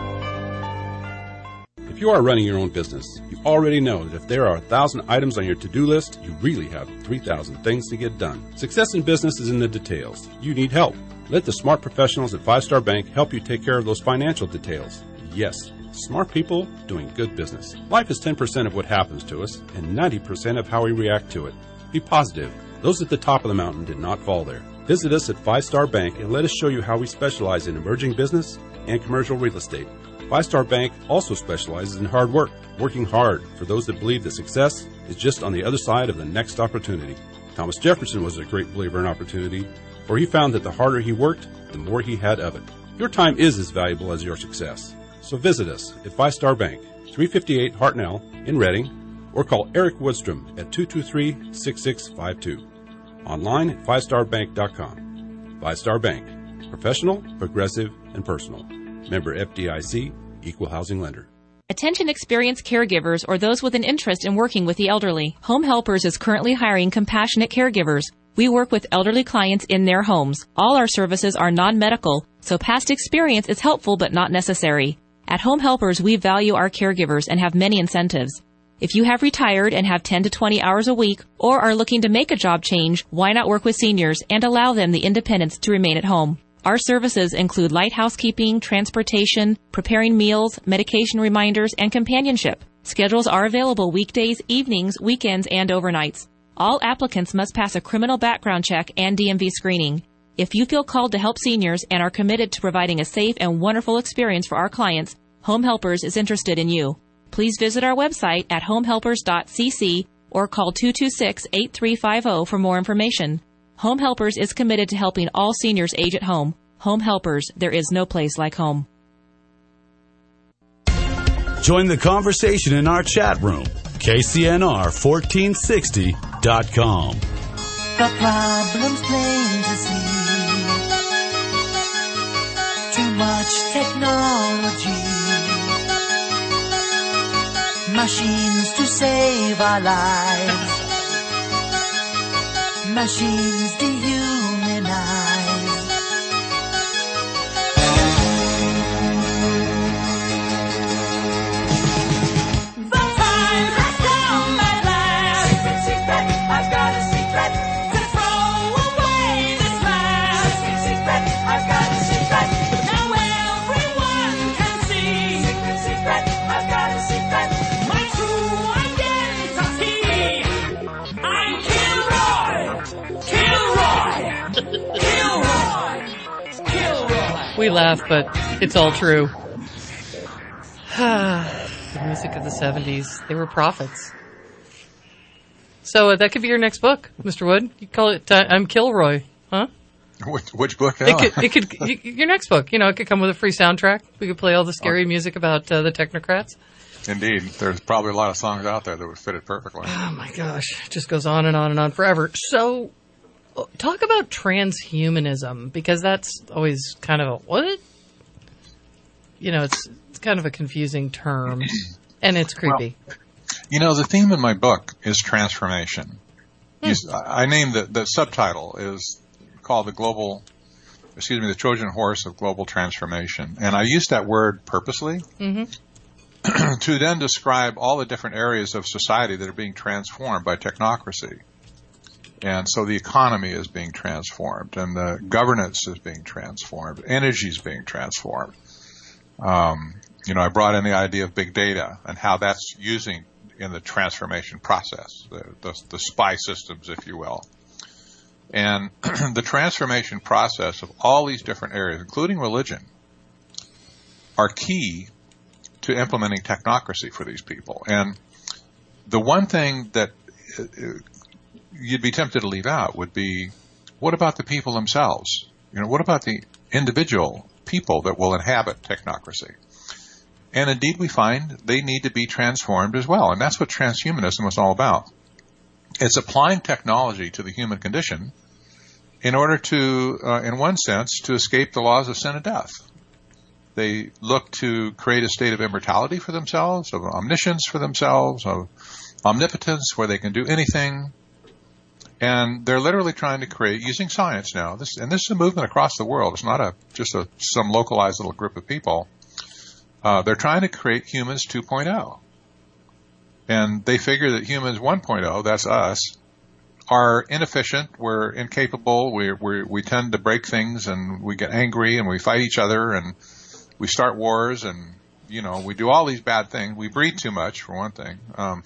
Speaker 17: If you are running your own business, you already know that if there are 1,000 items on your to-do list, you really have 3,000 things to get done. Success in business is in the details. You need help. Let the smart professionals at 5-Star Bank help you take care of those financial details. Yes, smart people doing good business. Life is 10% of what happens to us and 90% of how we react to it. Be positive. Those at the top of the mountain did not fall there. Visit us at 5-Star Bank and let us show you how we specialize in emerging business and commercial real estate. 5-Star Bank also specializes in hard work, working hard for those that believe that success is just on the other side of the next opportunity. Thomas Jefferson was a great believer in opportunity, for he found that the harder he worked, the more he had of it. Your time is as valuable as your success. So visit us at 5-Star Bank, 358 Hartnell in Reading, or call Eric Woodstrom at 223-6652. Online at 5starbank.com. 5-Star Bank. Professional, progressive, and personal. Member FDIC, Equal Housing Lender.
Speaker 20: Attention experienced caregivers or those with an interest in working with the elderly. Home Helpers is currently hiring compassionate caregivers. We work with elderly clients in their homes. All our services are non-medical, so past experience is helpful but not necessary. At Home Helpers, we value our caregivers and have many incentives. If you have retired and have 10 to 20 hours a week or are looking to make a job change, why not work with seniors and allow them the independence to remain at home? Our services include light housekeeping, transportation, preparing meals, medication reminders, and companionship. Schedules are available weekdays, evenings, weekends, and overnights. All applicants must pass a criminal background check and DMV screening. If you feel called to help seniors and are committed to providing a safe and wonderful experience for our clients, Home Helpers is interested in you. Please visit our website at homehelpers.cc or call 226-8350 for more information. Home Helpers is committed to helping all seniors age at home. Home Helpers, there is no place like home.
Speaker 23: Join the conversation in our chat room, KCNR1460.com.
Speaker 18: The problem's plain to see. Too much technology. Machines to save our lives. Machines dehumanize. The time has come at last. Secret, I've got a secret to throw away this last. Secret, I've got a secret. Now everyone can see. Secret, I've got a secret. My true identity. I'm Kilroy. Kilroy. Kilroy. Kilroy.
Speaker 3: We laugh, but it's all true. The music of the 70s. They were prophets. So that could be your next book, Mr. Wood. You call it I'm Kilroy, huh?
Speaker 5: Which book now?
Speaker 3: Your next book. You know, it could come with a free soundtrack. We could play all the scary music about the technocrats.
Speaker 5: Indeed. There's probably a lot of songs out there that would fit it perfectly.
Speaker 3: Oh, my gosh. It just goes on and on and on forever. So, talk about transhumanism, because that's always kind of a, what? You know, it's kind of a confusing term, and it's creepy.
Speaker 5: Well, you know, the theme of my book is transformation. I named the subtitle is called the Trojan Horse of Global Transformation. And I used that word purposely to then describe all the different areas of society that are being transformed by technocracy. And so the economy is being transformed, and the governance is being transformed, energy is being transformed. You know, I brought in the idea of big data and how that's using in the transformation process, the spy systems, if you will. And the transformation process of all these different areas, including religion, are key to implementing technocracy for these people. And the one thing that you'd be tempted to leave out would be, what about the people themselves? You know, what about the individual people that will inhabit technocracy? And indeed, we find they need to be transformed as well. And that's what transhumanism was all about. It's applying technology to the human condition in order to, in one sense, to escape the laws of sin and death. They look to create a state of immortality for themselves, of omniscience for themselves, of omnipotence where they can do anything. And they're literally trying to create, using science now, this is a movement across the world. It's not just some localized little group of people. They're trying to create humans 2.0. And they figure that humans 1.0, that's us, are inefficient, we're incapable, we tend to break things, and we get angry, and we fight each other, and we start wars, and, you know, we do all these bad things. We breed too much, for one thing.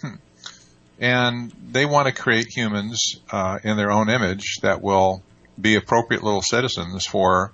Speaker 5: And they want to create humans in their own image that will be appropriate little citizens for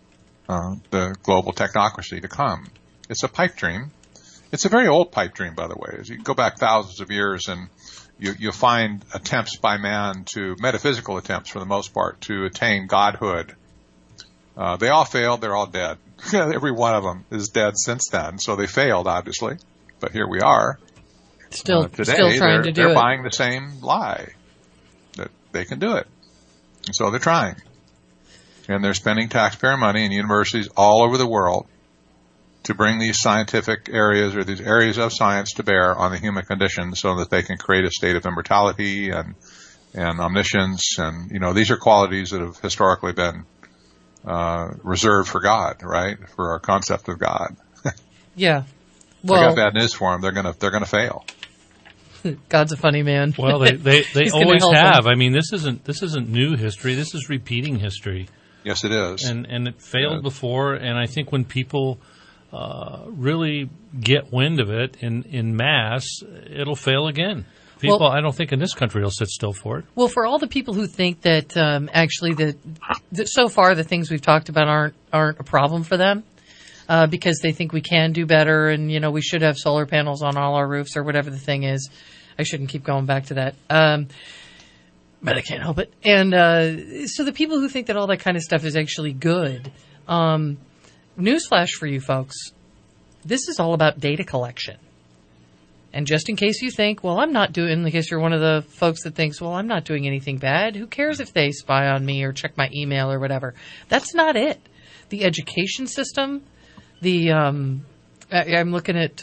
Speaker 5: the global technocracy to come. It's a pipe dream. It's a very old pipe dream, by the way. As you go back thousands of years, and you'll find attempts by man metaphysical attempts for the most part, to attain godhood. They all failed. They're all dead. Every one of them is dead since then. So they failed, obviously. But here we are.
Speaker 3: Still
Speaker 5: today,
Speaker 3: trying to do it.
Speaker 5: They're buying the same lie that they can do it. And so they're trying. And they're spending taxpayer money in universities all over the world to bring these scientific areas or these areas of science to bear on the human condition so that they can create a state of immortality and omniscience. And, you know, these are qualities that have historically been reserved for God, right? For our concept of God.
Speaker 3: Yeah. Well,
Speaker 5: I got bad news for them. They're gonna fail.
Speaker 3: God's a funny man.
Speaker 4: Well, they always have. I mean, this isn't new history. This is repeating history.
Speaker 5: Yes, it is.
Speaker 4: And it failed before. And I think when people really get wind of it in mass, it'll fail again. People, I don't think in this country will sit still for it.
Speaker 3: Well, for all the people who think that actually that so far the things we've talked about aren't a problem for them, because they think we can do better, and you know we should have solar panels on all our roofs or whatever the thing is. I shouldn't keep going back to that, but I can't help it. And so the people who think that all that kind of stuff is actually good, newsflash for you folks: this is all about data collection. And just in case you think, well, I'm not doing, in case you're one of the folks that thinks, well, I'm not doing anything bad, who cares if they spy on me or check my email or whatever? That's not it. The education system, I'm looking at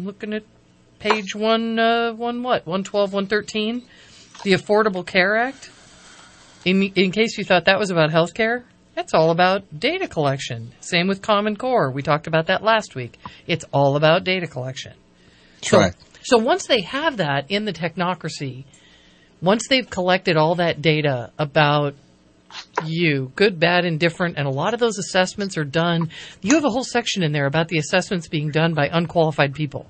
Speaker 3: page 112, 113, the Affordable Care Act. In case you thought that was about health care, that's all about data collection. Same with Common Core. We talked about that last week. It's all about data collection.
Speaker 5: That's right.
Speaker 3: So once they have that in the technocracy, once they've collected all that data about you, good, bad, indifferent, and a lot of those assessments are done. You have a whole section in there about the assessments being done by unqualified people.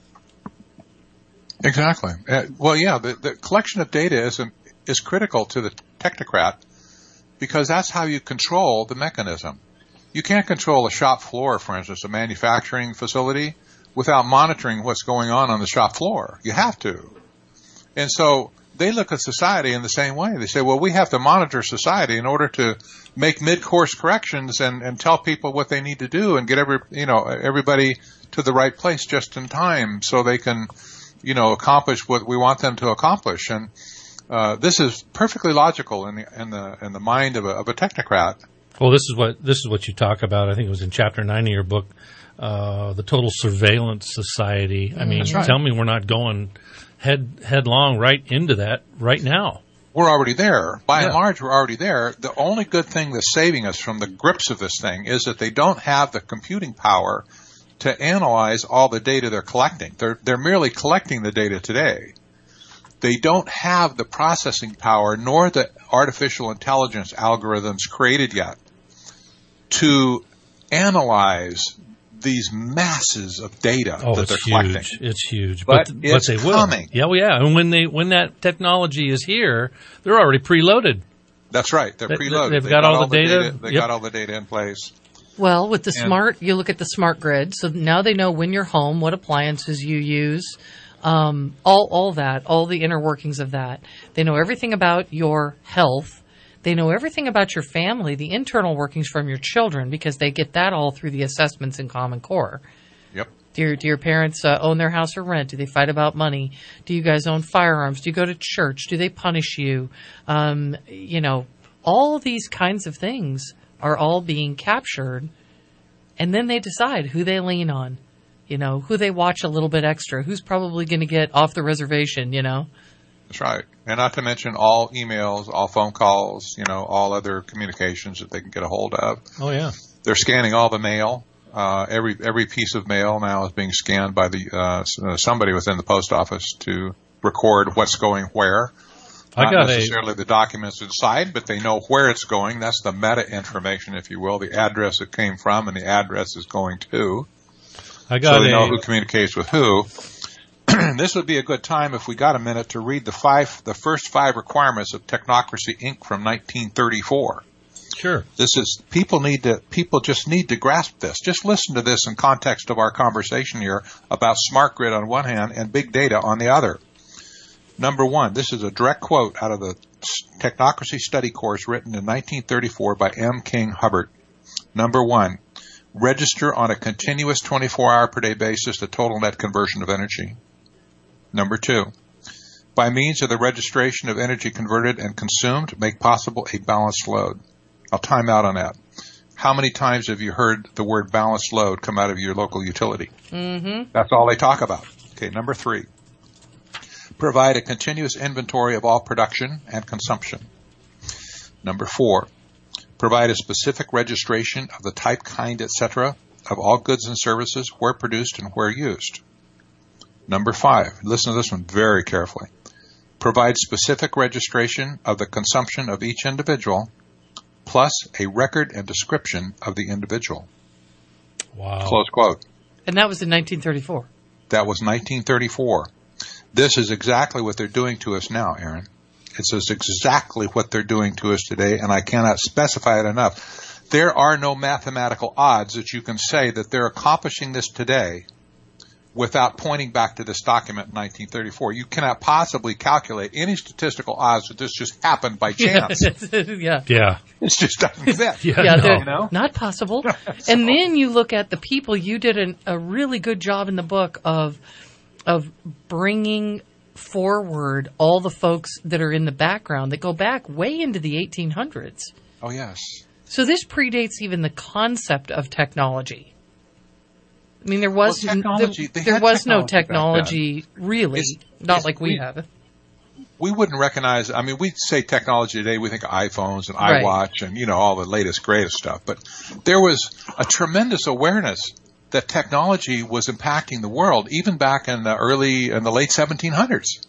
Speaker 5: Exactly. Well, yeah, the collection of data is critical to the technocrat because that's how you control the mechanism. You can't control a shop floor, for instance, a manufacturing facility, without monitoring what's going on the shop floor. You have to. And so they look at society in the same way. They say, well, we have to monitor society in order to make mid-course corrections and tell people what they need to do and get everybody to the right place just in time so they can, accomplish what we want them to accomplish. And this is perfectly logical in the mind of a technocrat.
Speaker 4: Well, this is what you talk about. I think it was in chapter 9 of your book, the total surveillance society. I mean,
Speaker 5: That's right.
Speaker 4: Tell me we're not going headlong right into that right now.
Speaker 5: We're already there. By and large, we're already there. The only good thing that's saving us from the grips of this thing is that they don't have the computing power to analyze all the data they're collecting. They're merely collecting the data today. They don't have the processing power nor the artificial intelligence algorithms created yet to analyze these masses of data that they're collecting.
Speaker 4: It's huge.
Speaker 5: But
Speaker 4: they
Speaker 5: it's
Speaker 4: will.
Speaker 5: coming.
Speaker 4: Yeah, well, yeah. And when that technology is here, they're already preloaded.
Speaker 5: That's right. They're preloaded.
Speaker 4: They've got all the data.
Speaker 5: They got all the data in place.
Speaker 3: Well, with the you look at the smart grid. So now they know when you're home, what appliances you use, all that, all the inner workings of that. They know everything about your health. They know everything about your family, the internal workings from your children, because they get that all through the assessments in Common Core.
Speaker 5: Yep.
Speaker 3: Do your parents own their house or rent? Do they fight about money? Do you guys own firearms? Do you go to church? Do they punish you? All of these kinds of things are all being captured, and then they decide who they lean on, who they watch a little bit extra, who's probably going to get off the reservation,
Speaker 5: That's right. And not to mention all emails, all phone calls, all other communications that they can get a hold of.
Speaker 4: Oh, yeah.
Speaker 5: They're scanning all the mail. Every piece of mail now is being scanned by somebody within the post office to record what's going where. Not necessarily the documents inside, but they know where it's going. That's the meta information, if you will, the address it came from and the address it's going to. So they know who communicates with who. This would be a good time if we got a minute to read the first 5 requirements of Technocracy Inc. from 1934.
Speaker 4: Sure.
Speaker 5: People just need to grasp this. Just listen to this in context of our conversation here about smart grid on one hand and big data on the other. Number 1, this is a direct quote out of the Technocracy study course written in 1934 by M. King Hubbard. Number 1, register on a continuous 24-hour per day basis the total net conversion of energy. Number 2, by means of the registration of energy converted and consumed, make possible a balanced load. I'll time out on that. How many times have you heard the word balanced load come out of your local utility?
Speaker 3: Mm-hmm.
Speaker 5: That's all they talk about. Okay, number 3, provide a continuous inventory of all production and consumption. Number 4, provide a specific registration of the type, kind, etc. of all goods and services where produced and where used. Number 5, listen to this one very carefully. Provide specific registration of the consumption of each individual, plus a record and description of the individual.
Speaker 4: Wow.
Speaker 5: Close quote.
Speaker 3: And that was in 1934.
Speaker 5: That was 1934. This is exactly what they're doing to us now, Aaron. It's exactly what they're doing to us today, and I cannot specify it enough. There are no mathematical odds that you can say that they're accomplishing this today without pointing back to this document in 1934. You cannot possibly calculate any statistical odds that this just happened by chance.
Speaker 3: Yeah.
Speaker 4: Yeah.
Speaker 5: It just doesn't fit.
Speaker 3: Not possible. And then you look at the people. You did a really good job in the book of bringing forward all the folks that are in the background that go back way into the 1800s.
Speaker 5: Oh, yes.
Speaker 3: So this predates even the concept of technology. I mean, there was no technology really, not like we have.
Speaker 5: We wouldn't recognize, I mean, we say technology today, we think of iPhones and iWatch and, all the latest, greatest stuff. But there was a tremendous awareness that technology was impacting the world, even back in the late 1700s.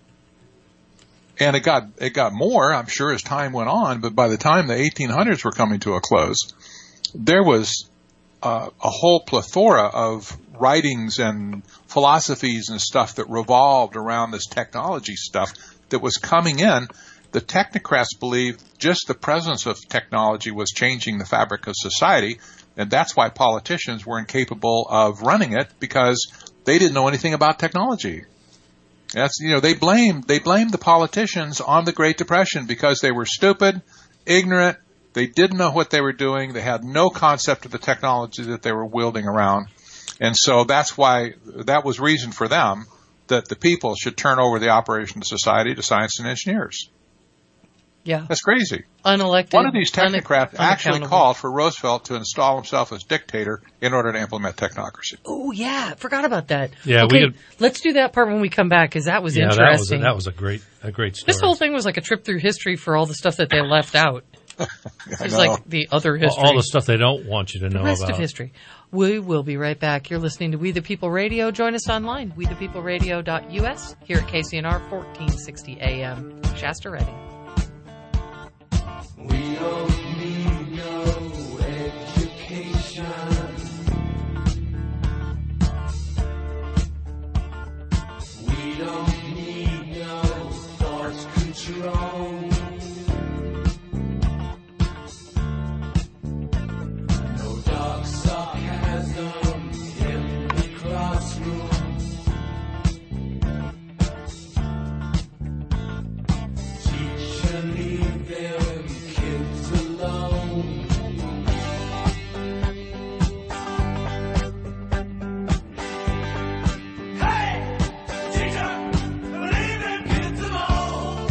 Speaker 5: And it got more, I'm sure, as time went on. But by the time the 1800s were coming to a close, there was a whole plethora of writings and philosophies and stuff that revolved around this technology stuff that was coming in. The technocrats believed just the presence of technology was changing the fabric of society, And that's why politicians were incapable of running it, because they didn't know anything about technology. That's, they blamed the politicians on the Great Depression because they were stupid, ignorant, they didn't know what they were doing, they had no concept of the technology that they were wielding around. And so that's why that was reason for them that the people should turn over the operation of society to science and engineers.
Speaker 3: Yeah.
Speaker 5: That's crazy.
Speaker 3: Unelected.
Speaker 5: One of these technocrats actually called for Roosevelt to install himself as dictator in order to implement technocracy.
Speaker 3: Oh, yeah. Forgot about that.
Speaker 4: Yeah,
Speaker 3: okay, let's do that part when we come back, because that was interesting.
Speaker 4: That was a great story.
Speaker 3: This whole thing was like a trip through history for all the stuff that they left out. It's like the other history.
Speaker 4: All the stuff they don't want you to know about.
Speaker 3: The rest of history. We will be right back. You're listening to We the People Radio. Join us online, wethepeopleradio.us, here at KCNR 1460 AM, Shasta Redding.
Speaker 18: We don't need no education. We don't need no thought control. No dark sarcasm in the classroom. Teacher, leave them kids alone. Hey, teacher, leave them kids alone.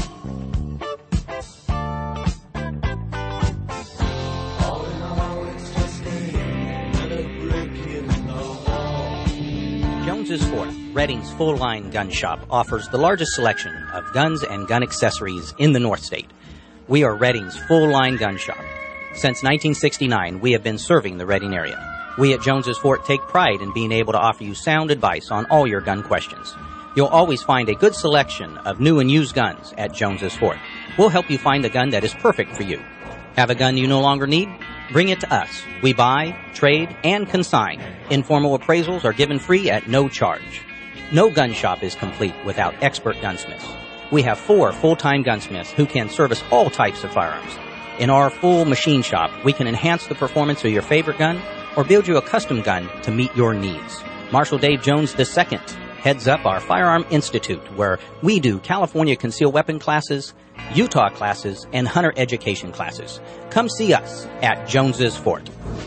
Speaker 18: All in all, it's just another brick in the wall.
Speaker 8: Jones's Fort, Redding's full-line gun shop, offers the largest selection of guns and gun accessories in the North State. We are Redding's full-line gun shop. Since 1969, we have been serving the Redding area. We at Jones's Fort take pride in being able to offer you sound advice on all your gun questions. You'll always find a good selection of new and used guns at Jones's Fort. We'll help you find the gun that is perfect for you. Have a gun you no longer need? Bring it to us. We buy, trade, and consign. Informal appraisals are given free at no charge. No gun shop is complete without expert gunsmiths. We have 4 full-time gunsmiths who can service all types of firearms. In our full machine shop, we can enhance the performance of your favorite gun or build you a custom gun to meet your needs. Marshal Dave Jones II heads up our Firearm Institute, where we do California concealed weapon classes, Utah classes, and hunter education classes. Come see us at Jones's Fort.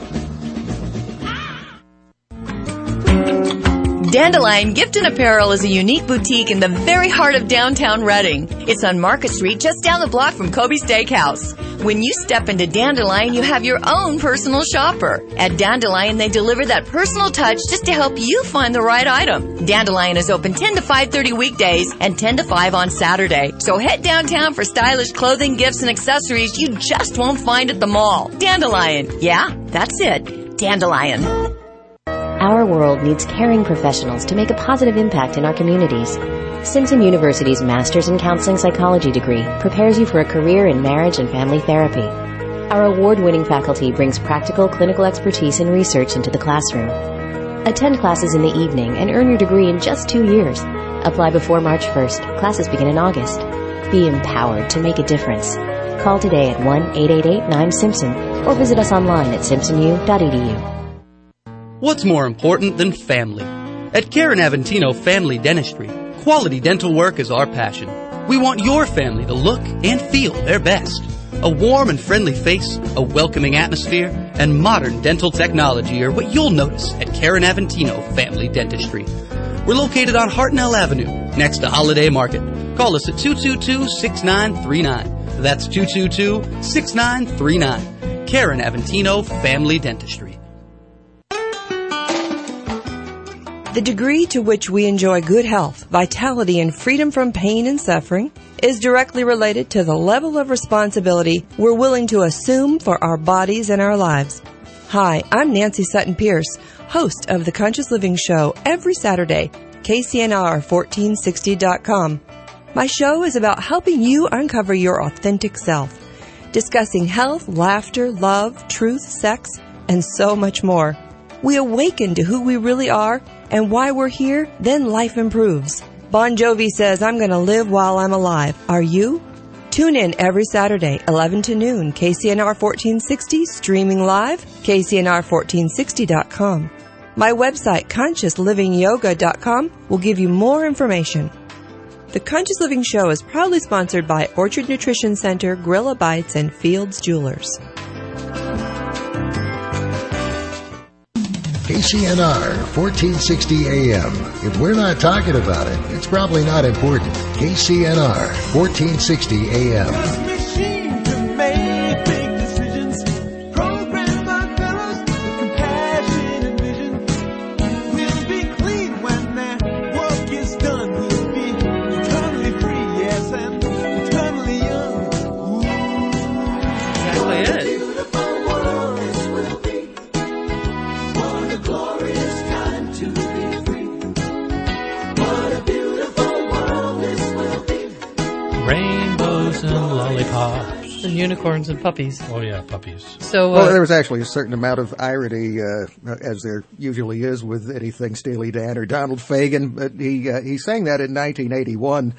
Speaker 1: Dandelion Gift and Apparel is a unique boutique in the very heart of downtown Redding. It's on Market Street, just down the block from Kobe's Steakhouse. When you step into Dandelion, you have your own personal shopper. At Dandelion, they deliver that personal touch just to help you find the right item. Dandelion is open 10 to 5:30 weekdays and 10 to 5 on Saturday. So head downtown for stylish clothing, gifts, and accessories you just won't find at the mall. Dandelion. Yeah, that's it. Dandelion.
Speaker 9: Our world needs caring professionals to make a positive impact in our communities. Simpson University's Master's in Counseling Psychology degree prepares you for a career in marriage and family therapy. Our award-winning faculty brings practical clinical expertise and research into the classroom. Attend classes in the evening and earn your degree in just 2 years. Apply before March 1st. Classes begin in August. Be empowered to make a difference. Call today at 1-888-9-SIMPSON or visit us online at simpsonu.edu.
Speaker 19: What's more important than family? At Karen Aventino Family Dentistry, quality dental work is our passion. We want your family to look and feel their best. A warm and friendly face, a welcoming atmosphere, and modern dental technology are what you'll notice at Karen Aventino Family Dentistry. We're located on Hartnell Avenue, next to Holiday Market. Call us at 222-6939. That's 222-6939. Karen Aventino Family Dentistry.
Speaker 21: The degree to which we enjoy good health, vitality, and freedom from pain and suffering is directly related to the level of responsibility we're willing to assume for our bodies and our lives. Hi, I'm Nancy Sutton Pierce, host of The Conscious Living Show every Saturday, KCNR1460.com. My show is about helping you uncover your authentic self, discussing health, laughter, love, truth, sex, and so much more. We awaken to who we really are and why we're here, then life improves. Bon Jovi says, I'm going to live while I'm alive. Are you? Tune in every Saturday, 11 to noon, KCNR 1460, streaming live, KCNR1460.com. My website, ConsciousLivingYoga.com, will give you more information. The Conscious Living Show is proudly sponsored by Orchard Nutrition Center, Gorilla Bites, and Fields Jewelers.
Speaker 10: KCNR 1460 AM. If we're not talking about it, it's probably not important. KCNR 1460 AM.
Speaker 18: Machine to make big decisions. Program our fellows with compassion and vision. We'll be clean when their work is done. We'll be eternally free, yes, and eternally young.
Speaker 3: Exactly it.
Speaker 4: Rainbows and lollipops.
Speaker 3: And unicorns and puppies.
Speaker 4: Oh, yeah, puppies.
Speaker 3: So,
Speaker 11: well, there was actually a certain amount of irony, as there usually is with anything Steely Dan or Donald Fagen. But he sang that in 1981.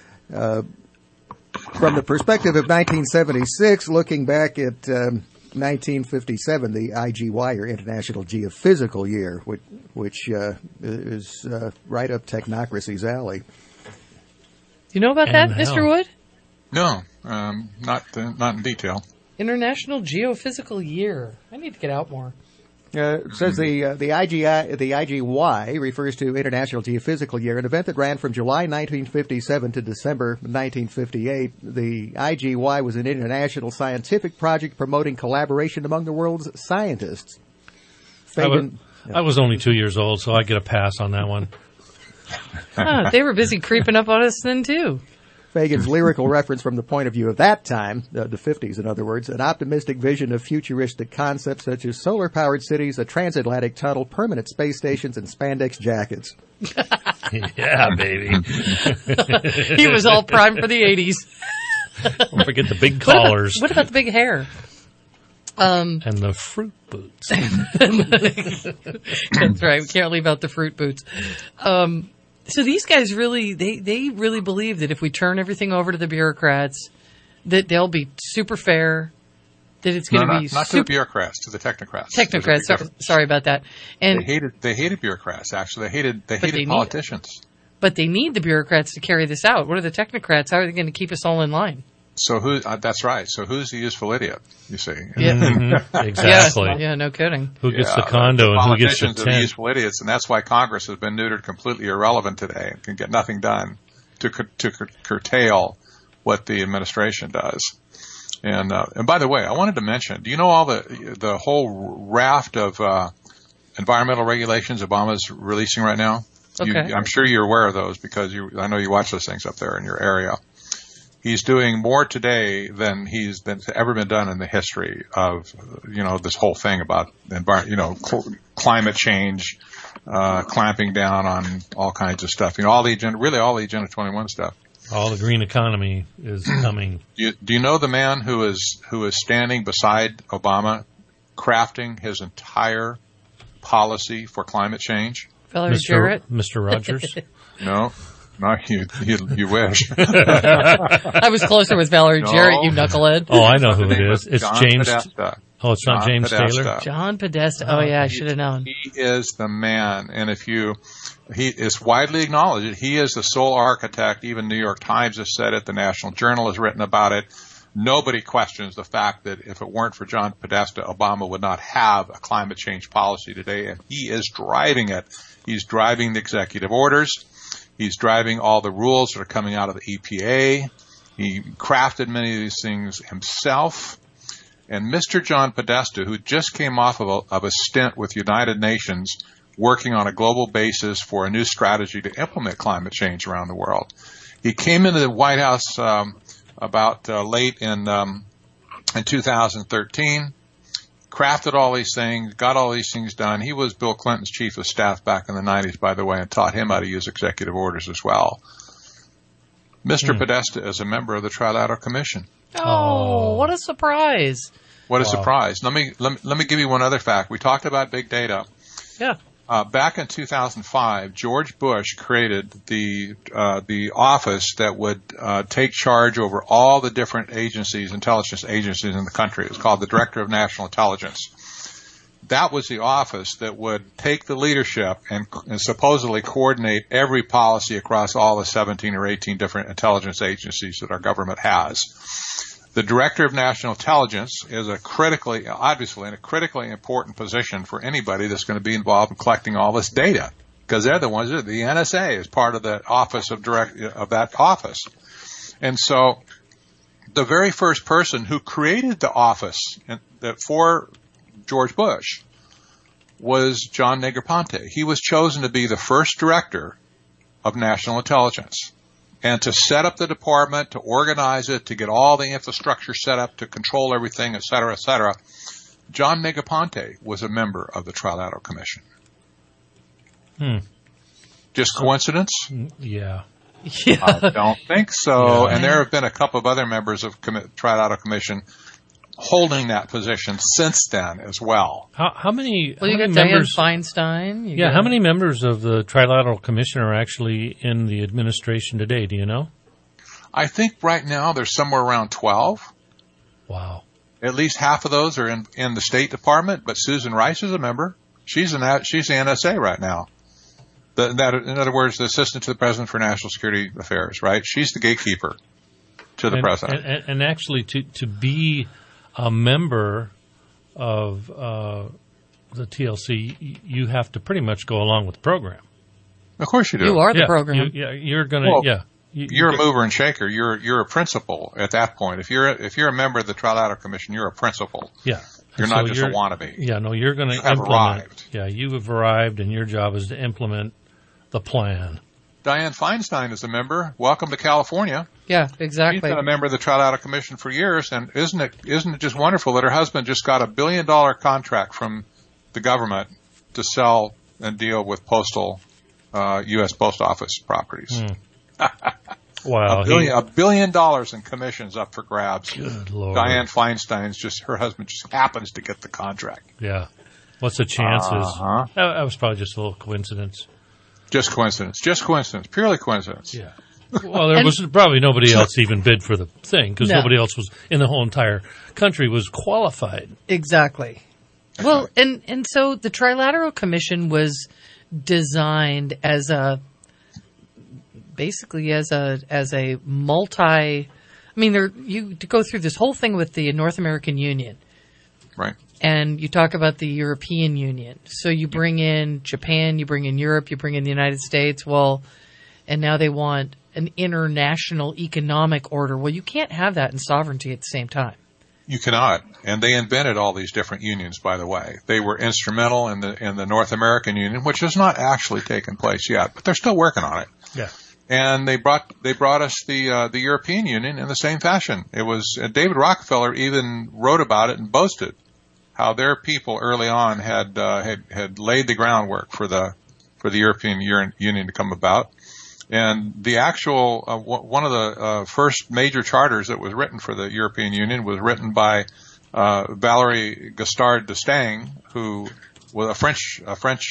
Speaker 11: From the perspective of 1976, looking back at 1957, the IGY, or International Geophysical Year, which is right up technocracy's alley.
Speaker 3: You know about that, Mr. Wood?
Speaker 5: No, not in detail.
Speaker 3: International Geophysical Year. I need to get out more.
Speaker 11: It says the IGY refers to International Geophysical Year, an event that ran from July 1957 to December 1958. The IGY was an international scientific project promoting collaboration among the world's scientists.
Speaker 4: I was only 2 years old, so I get a pass on that one.
Speaker 3: They were busy creeping up on us then, too.
Speaker 11: Fagen's lyrical reference from the point of view of that time, the 50s in other words, an optimistic vision of futuristic concepts such as solar-powered cities, a transatlantic tunnel, permanent space stations, and spandex jackets.
Speaker 4: Yeah, baby.
Speaker 3: He was all primed for the 80s.
Speaker 4: Don't forget the big collars.
Speaker 3: What about the big hair?
Speaker 4: And the fruit boots.
Speaker 3: That's right. We can't leave out the fruit boots. So these guys really, they really believe that if we turn everything over to the bureaucrats, that they'll be super fair, that it's going to be
Speaker 5: not to the bureaucrats, to the technocrats.
Speaker 3: Technocrats. Sorry about that. And
Speaker 5: they hated bureaucrats. Actually, they hated politicians.
Speaker 3: But they need the bureaucrats to carry this out. What are the technocrats? How are they going to keep us all in line?
Speaker 5: So that's right. So who's the useful idiot? You see,
Speaker 3: yeah,
Speaker 4: exactly.
Speaker 3: Yeah, no kidding.
Speaker 4: Who gets the condo and who gets the tent?
Speaker 5: Politicians are the useful idiots, and that's why Congress has been neutered, completely irrelevant today, and can get nothing done to curtail what the administration does. And by the way, I wanted to mention, do you know all the whole raft of environmental regulations Obama's releasing right now?
Speaker 3: Okay.
Speaker 5: I'm sure you're aware of those because I know you watch those things up there in your area. He's doing more today than ever been done in the history of, this whole thing about, climate change, clamping down on all kinds of stuff. All the Agenda 21 stuff.
Speaker 4: All the green economy is coming.
Speaker 5: Do you know the man who is standing beside Obama, crafting his entire policy for climate change?
Speaker 3: Valerie Jarrett?
Speaker 4: Mr. Rogers?
Speaker 5: No. No, you wish.
Speaker 3: I was closer with Valerie Jarrett, you knucklehead.
Speaker 4: Oh, I know who it is. It's
Speaker 5: John
Speaker 4: James.
Speaker 5: Podesta.
Speaker 4: Oh, it's not James
Speaker 5: Podesta.
Speaker 4: Taylor?
Speaker 3: John Podesta. Oh, yeah, I should have known.
Speaker 5: He is the man. And he is widely acknowledged. He is the sole architect. Even New York Times has said it. The National Journal has written about it. Nobody questions the fact that if it weren't for John Podesta, Obama would not have a climate change policy today. And he is driving it. He's driving the executive orders. He's driving all the rules that are coming out of the EPA. He crafted many of these things himself. And Mr. John Podesta, who just came off of a stint with United Nations working on a global basis for a new strategy to implement climate change around the world. He came into the White House about late in 2013. Crafted all these things, got all these things done. He was Bill Clinton's chief of staff back in the 90s, by the way, and taught him how to use executive orders as well. Mr. Podesta is a member of the Trilateral Commission.
Speaker 3: Oh, what a surprise.
Speaker 5: What a surprise. Let me give you one other fact. We talked about big data.
Speaker 3: Yeah.
Speaker 5: back in 2005, George Bush created the office that would take charge over all the different agencies, intelligence agencies in the country. It was called the Director of National Intelligence. That was the office that would take the leadership and supposedly coordinate every policy across all the 17 or 18 different intelligence agencies that our government has. The Director of National Intelligence is obviously in a critically important position for anybody that's going to be involved in collecting all this data, because they're the ones that the NSA is part of the office of that office. And so the very first person who created the office for George Bush was John Negroponte. He was chosen to be the first director of national intelligence and to set up the department, to organize it, to get all the infrastructure set up, to control everything, et cetera, et cetera. John Negroponte was a member of the Trilateral Commission. Just coincidence?
Speaker 4: Yeah.
Speaker 5: I don't think so.
Speaker 4: Yeah.
Speaker 5: And there have been a couple of other members of Trilateral Commission holding that position since then as well.
Speaker 4: How many?
Speaker 3: Well, you
Speaker 4: how
Speaker 3: got
Speaker 4: many
Speaker 3: Dianne
Speaker 4: members?
Speaker 3: Feinstein.
Speaker 4: How many members of the Trilateral Commission are actually in the administration today? Do you know?
Speaker 5: I think right now there's somewhere around 12.
Speaker 4: Wow.
Speaker 5: At least half of those are in the State Department, but Susan Rice is a member. She's the NSA right now. In other words, the Assistant to the President for National Security Affairs, right? She's the gatekeeper to the President.
Speaker 4: And actually, to be a member of the TLC, you have to pretty much go along with the program.
Speaker 5: Of course you do.
Speaker 3: You are the program.
Speaker 4: You're going to,
Speaker 5: You're a mover and shaker. You're a principal at that point. If you're a member of the Trilateral Commission, you're a principal.
Speaker 4: Yeah.
Speaker 5: You're not just a wannabe.
Speaker 4: Yeah, no, you're going to
Speaker 5: implement. Arrived.
Speaker 4: Yeah, you have arrived, and your job is to implement the plan.
Speaker 5: Dianne Feinstein is a member. Welcome to California.
Speaker 3: Yeah, exactly.
Speaker 5: She's been a member of the Trilateral Commission for years, and isn't it just wonderful that her husband just got $1 billion contract from the government to sell and deal with U.S. Post Office properties.
Speaker 4: Wow.
Speaker 5: $1 billion in commissions up for grabs.
Speaker 4: Good Lord.
Speaker 5: Dianne Feinstein's her husband just happens to get the contract.
Speaker 4: Yeah. What's the chances? That was probably just a little coincidence.
Speaker 5: Just coincidence. Purely coincidence.
Speaker 4: Yeah. Well, there was probably nobody else even bid for the thing because nobody else was in the whole entire country was qualified.
Speaker 3: Exactly. Well, and so the Trilateral Commission was designed as a multi. I mean, to go through this whole thing with the North American Union,
Speaker 5: right?
Speaker 3: And you talk about the European Union. So you bring in Japan, you bring in Europe, you bring in the United States. Well, and now they want an international economic order. Well, you can't have that in sovereignty at the same time.
Speaker 5: You cannot. And they invented all these different unions, by the way. They were instrumental in the North American Union, which has not actually taken place yet, but they're still working on it.
Speaker 4: Yeah.
Speaker 5: And they brought us the European Union in the same fashion. It was David Rockefeller even wrote about it and boasted how their people early on had laid the groundwork for the European Union to come about. And the actual one of the first major charters that was written for the European Union was written by Valéry Giscard d'Estaing, who was a French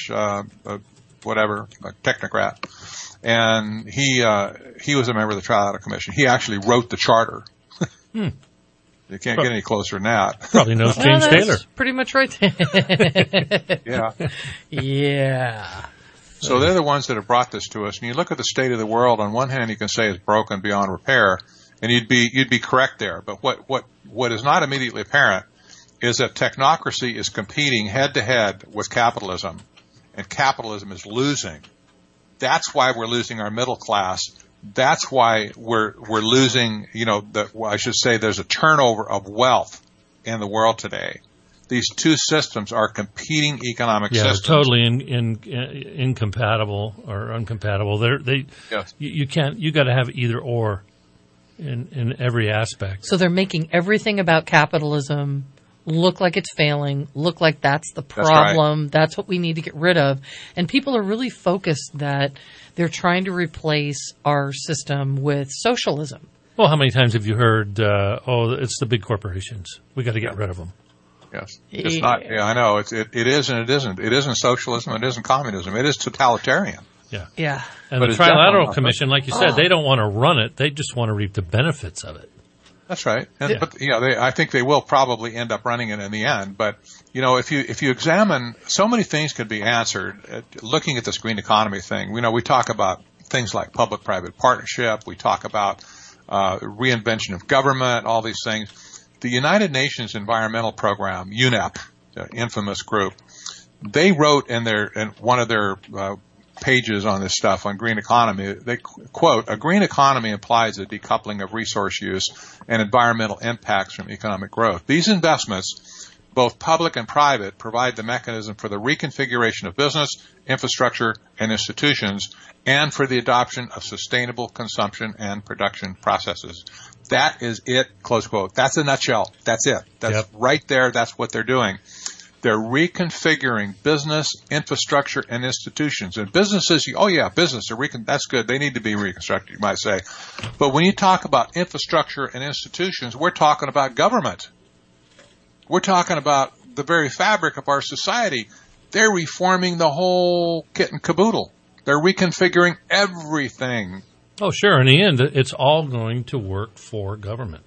Speaker 5: technocrat, and he was a member of the Trilateral Commission. He actually wrote the charter. You can't get any closer than that.
Speaker 4: Probably knows James Taylor.
Speaker 3: Pretty much right there.
Speaker 5: Yeah.
Speaker 3: Yeah.
Speaker 5: So they're the ones that have brought this to us. And you look at the state of the world. On one hand, you can say it's broken beyond repair, and you'd be correct there. But what is not immediately apparent is that technocracy is competing head to head with capitalism, and capitalism is losing. That's why we're losing our middle class. That's why we're losing, I should say there's a turnover of wealth in the world today. These two systems are competing economic systems.
Speaker 4: Yeah, totally incompatible or uncompatible.
Speaker 5: Yes.
Speaker 4: You can't, you got to have either or in every aspect.
Speaker 3: So they're making everything about capitalism look like it's failing, look like that's the problem, that's what we need to get rid of. And people are really focused that they're trying to replace our system with socialism.
Speaker 4: Well, how many times have you heard, it's the big corporations. We got to get rid of them.
Speaker 5: Yes. It's not. Yeah, I know. It is and it isn't. It isn't socialism. It isn't communism. It is totalitarian.
Speaker 4: Yeah.
Speaker 3: Yeah.
Speaker 4: And
Speaker 5: But
Speaker 4: the
Speaker 5: it's definitely
Speaker 4: Trilateral
Speaker 5: not
Speaker 4: Commission, like you said, they don't want to run it. They just want to reap the benefits of it.
Speaker 5: That's right. But I think they will probably end up running it in the end. But if you examine, so many things could be answered looking at this green economy thing. We talk about things like public-private partnership. We talk about reinvention of government. All these things. The United Nations Environmental Program, UNEP, the infamous group, they wrote in one of their pages on this stuff on green economy, they quote, "A green economy implies a decoupling of resource use and environmental impacts from economic growth. These investments, both public and private, provide the mechanism for the reconfiguration of business, infrastructure, and institutions, and for the adoption of sustainable consumption and production processes." That is it, close quote. That's a nutshell. That's it. That's right there. That's what they're doing. They're reconfiguring business, infrastructure, and institutions. And businesses, business, that's good. They need to be reconstructed, you might say. But when you talk about infrastructure and institutions, we're talking about government. We're talking about the very fabric of our society. They're reforming the whole kit and caboodle. They're reconfiguring everything.
Speaker 4: Oh, sure. In the end, it's all going to work for government.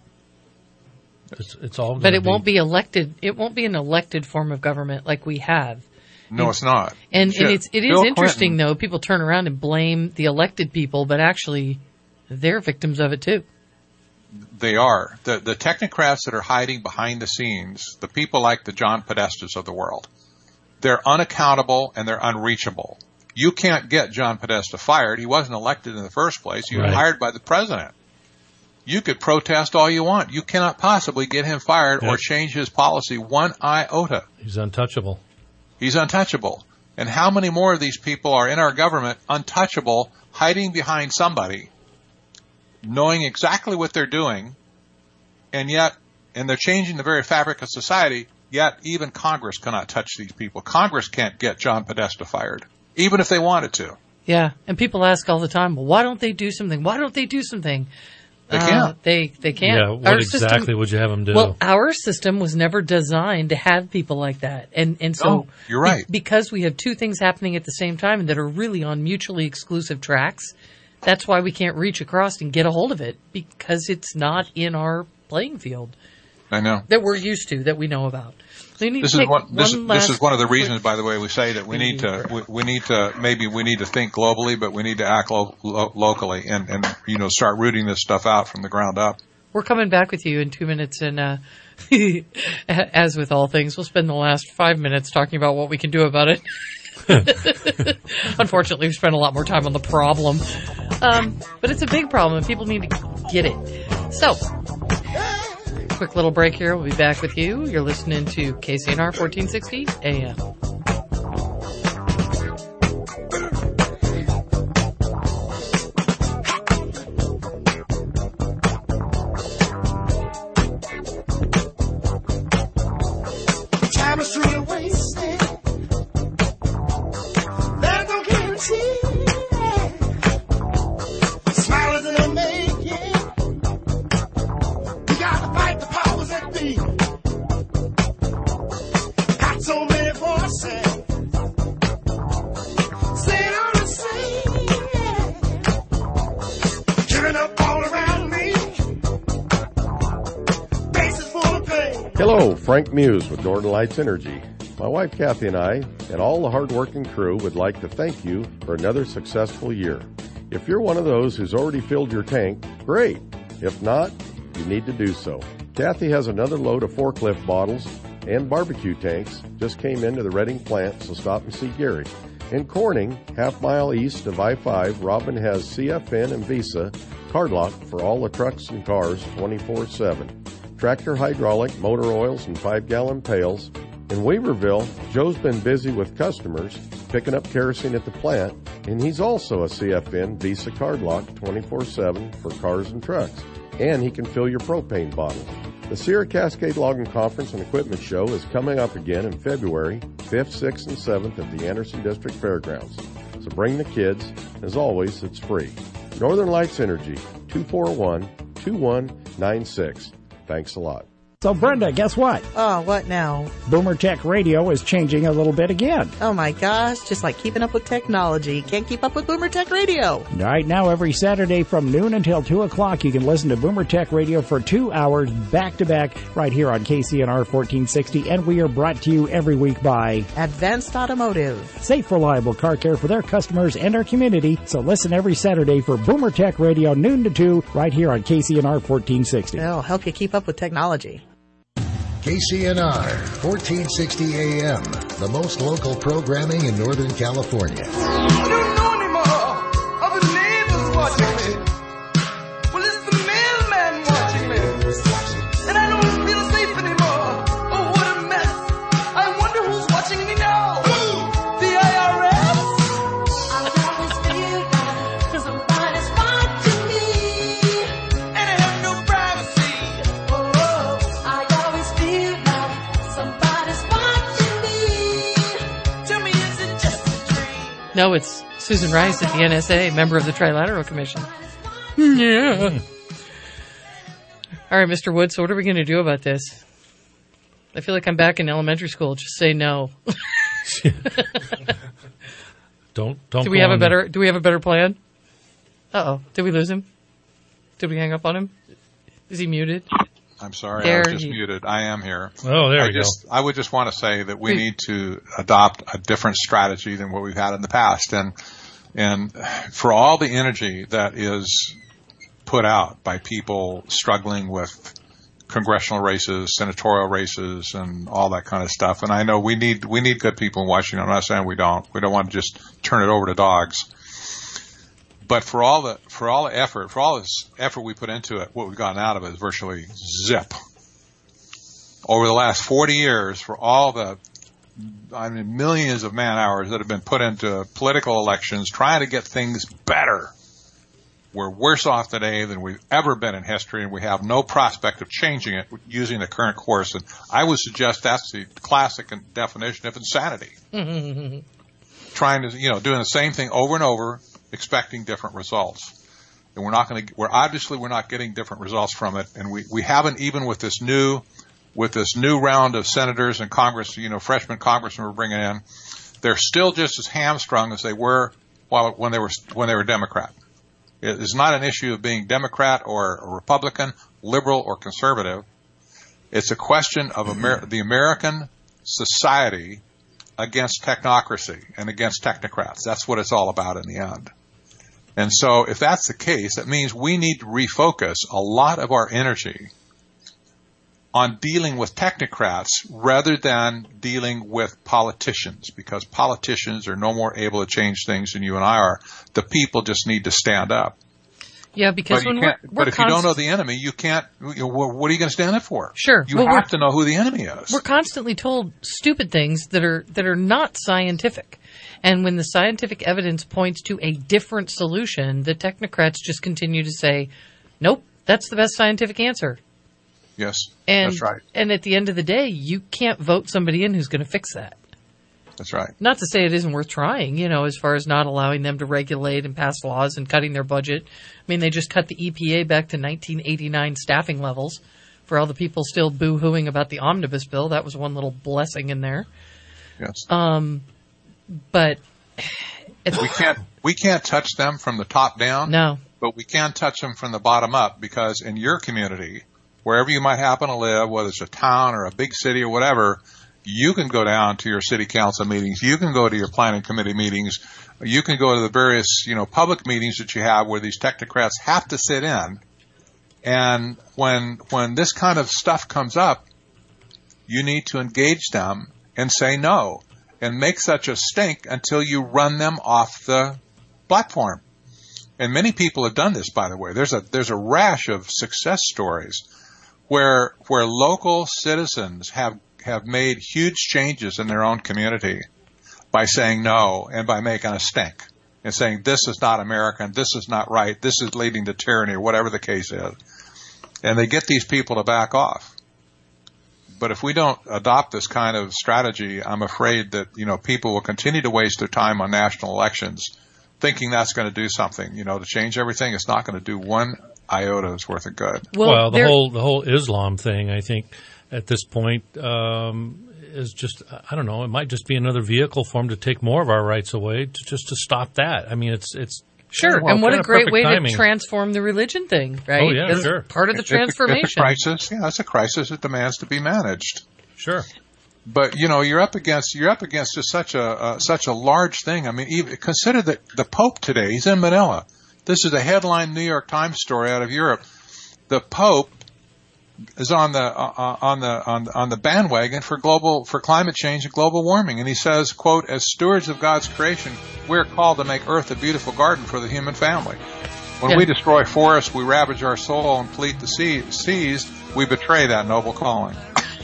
Speaker 4: It's all.
Speaker 3: But it won't be elected. It won't be an elected form of government like we have.
Speaker 5: No, it's not.
Speaker 3: And it is interesting, though. People turn around and blame the elected people, but actually, they're victims of it too.
Speaker 5: They are. The technocrats that are hiding behind the scenes, the people like the John Podestas of the world, they're unaccountable and they're unreachable. You can't get John Podesta fired. He wasn't elected in the first place. He was hired by the president. You could protest all you want. You cannot possibly get him fired or change his policy one iota.
Speaker 4: He's untouchable.
Speaker 5: He's untouchable. And how many more of these people are in our government untouchable, hiding behind somebody, knowing exactly what they're doing, and they're changing the very fabric of society, yet even Congress cannot touch these people. Congress can't get John Podesta fired, even if they wanted to.
Speaker 3: Yeah, and people ask all the time, well, why don't they do something? Why don't they do something?
Speaker 5: They can't.
Speaker 3: They can't.
Speaker 4: Yeah, what exactly would you have them do?
Speaker 3: Well, our system was never designed to have people like that. And so
Speaker 5: you're right.
Speaker 3: Because we have two things happening at the same time and that are really on mutually exclusive tracks, that's why we can't reach across and get a hold of it, because it's not in our playing field.
Speaker 5: I know.
Speaker 3: That we're used to, that we know about. So
Speaker 5: this is one of the reasons, by the way, we say that we need to think globally, but we need to act locally and start rooting this stuff out from the ground up.
Speaker 3: We're coming back with you in 2 minutes, and as with all things, we'll spend the last 5 minutes talking about what we can do about it. Unfortunately, we've spent a lot more time on the problem, but it's a big problem, and people need to get it. So. Quick little break here. We'll be back with you. You're listening to KCNR 1460 AM.
Speaker 18: Time is truly wasted. There's no guarantee. Smile isn't a making. You gotta fight the powers that be. Got so many voices saying all the same. Giving up all around me. Faces full of pain.
Speaker 12: Hello, Frank Muse with Northern Lights Energy. My wife Kathy and I, and all the hard-working crew, would like to thank you for another successful year. If you're one of those who's already filled your tank, great. If not, you need to do so. Kathy has another load of forklift bottles and barbecue tanks just came into the Reading plant, so stop and see Gary. In Corning, half-mile east of I-5, Robin has CFN and Visa card lock for all the trucks and cars 24/7. Tractor hydraulic, motor oils, and 5-gallon pails. In Weaverville, Joe's been busy with customers picking up kerosene at the plant, and he's also a CFN Visa card lock 24/7 for cars and trucks. And he can fill your propane bottle. The Sierra Cascade Logging Conference and Equipment Show is coming up again in February 5th, 6th, and 7th at the Anderson District Fairgrounds. So bring the kids. As always, it's free. Northern Lights Energy, 241-2196. Thanks a lot.
Speaker 6: So, Brenda, guess what?
Speaker 14: Oh, what now?
Speaker 6: Boomer Tech Radio is changing a little bit again.
Speaker 14: Oh my gosh, just like keeping up with technology. Can't keep up with Boomer Tech Radio.
Speaker 6: Right now, every Saturday from noon until 2 o'clock, you can listen to Boomer Tech Radio for 2 hours back-to-back right here on KCNR 1460, and we are brought to you every week by
Speaker 14: Advanced Automotive.
Speaker 6: Safe, reliable car care for their customers and our community. So listen every Saturday for Boomer Tech Radio, noon to 2, right here on KCNR 1460.
Speaker 14: It'll help you keep up with technology.
Speaker 10: KCNR 1460 AM, the most local programming in Northern California.
Speaker 3: No, it's Susan Rice at the NSA, member of the Trilateral Commission. Yeah. All right, Mr. Wood, so what are we going to do about this? I feel like I'm back in elementary school. Just say no.
Speaker 4: Don't.
Speaker 3: Do we have a better plan? Uh-oh. Did we lose him? Did we hang up on him? Is he muted?
Speaker 5: I'm sorry,
Speaker 3: There
Speaker 5: I was just muted. I am here.
Speaker 4: Oh, there we go.
Speaker 5: I would just want to say that we need to adopt a different strategy than what we've had in the past. And for all the energy that is put out by people struggling with congressional races, senatorial races, and all that kind of stuff, and I know we need good people in Washington. I'm not saying we don't. We don't want to just turn it over to dogs. But for all this effort we put into it, what we've gotten out of it is virtually zip. Over the last 40 years, for all the millions of man hours that have been put into political elections, trying to get things better, we're worse off today than we've ever been in history, and we have no prospect of changing it using the current course. And I would suggest that's the classic definition of insanity. Trying to, doing the same thing over and over, expecting different results. And we're obviously not getting different results from it. And we haven't, even with this new round of senators and Congress, freshman congressmen we're bringing in, they're still just as hamstrung as they were when they were Democrat. It is not an issue of being Democrat or a Republican, liberal or conservative. It's a question of the American society against technocracy and against technocrats. That's what it's all about in the end. And so if that's the case, that means we need to refocus a lot of our energy on dealing with technocrats rather than dealing with politicians, because politicians are no more able to change things than you and I are. The people just need to stand up.
Speaker 3: Yeah, because
Speaker 5: but if you don't know the enemy, you can't. What are you going to stand up for?
Speaker 3: Sure,
Speaker 5: you have to know who the enemy is.
Speaker 3: We're constantly told stupid things that are not scientific, and when the scientific evidence points to a different solution, the technocrats just continue to say, "Nope, that's the best scientific answer."
Speaker 5: Yes,
Speaker 3: and,
Speaker 5: that's right.
Speaker 3: And at the end of the day, you can't vote somebody in who's going to fix that.
Speaker 5: That's right.
Speaker 3: Not to say it isn't worth trying, as far as not allowing them to regulate and pass laws and cutting their budget. I mean, they just cut the EPA back to 1989 staffing levels for all the people still boo-hooing about the omnibus bill. That was one little blessing in there.
Speaker 5: Yes.
Speaker 3: But
Speaker 5: we can't touch them from the top down.
Speaker 3: No.
Speaker 5: But we can touch them from the bottom up, because in your community, wherever you might happen to live, whether it's a town or a big city or whatever, you can go down to your city council meetings. You can go to your planning committee meetings. You can go to the various, public meetings that you have where these technocrats have to sit in. And when this kind of stuff comes up, you need to engage them and say no and make such a stink until you run them off the platform. And many people have done this, by the way. There's a rash of success stories where local citizens have made huge changes in their own community by saying no and by making a stink and saying this is not American, this is not right, this is leading to tyranny, or whatever the case is. And they get these people to back off. But if we don't adopt this kind of strategy, I'm afraid that, people will continue to waste their time on national elections thinking that's going to do something, to change everything. It's not going to do one iota's worth of good.
Speaker 4: Well, the whole Islam thing, I think, at this point, is just, I don't know, it might just be another vehicle for them to take more of our rights away to stop that. I mean, it's
Speaker 3: sure,
Speaker 4: well,
Speaker 3: and what a great way
Speaker 4: timing
Speaker 3: to transform the religion thing, right?
Speaker 4: Oh, yeah,
Speaker 3: That's
Speaker 4: sure.
Speaker 3: part of the transformation.
Speaker 5: It's a crisis. Yeah, it's a crisis that demands to be managed.
Speaker 4: Sure.
Speaker 5: But you're up against just such a large thing. I mean, even consider that the Pope today, he's in Manila. This is a headline New York Times story out of Europe. The Pope is on the bandwagon for climate change and global warming, and he says, quote, "As stewards of God's creation, we're called to make Earth a beautiful garden for the human family. When we destroy forests, we ravage our soil and deplete the seas. We betray that noble calling."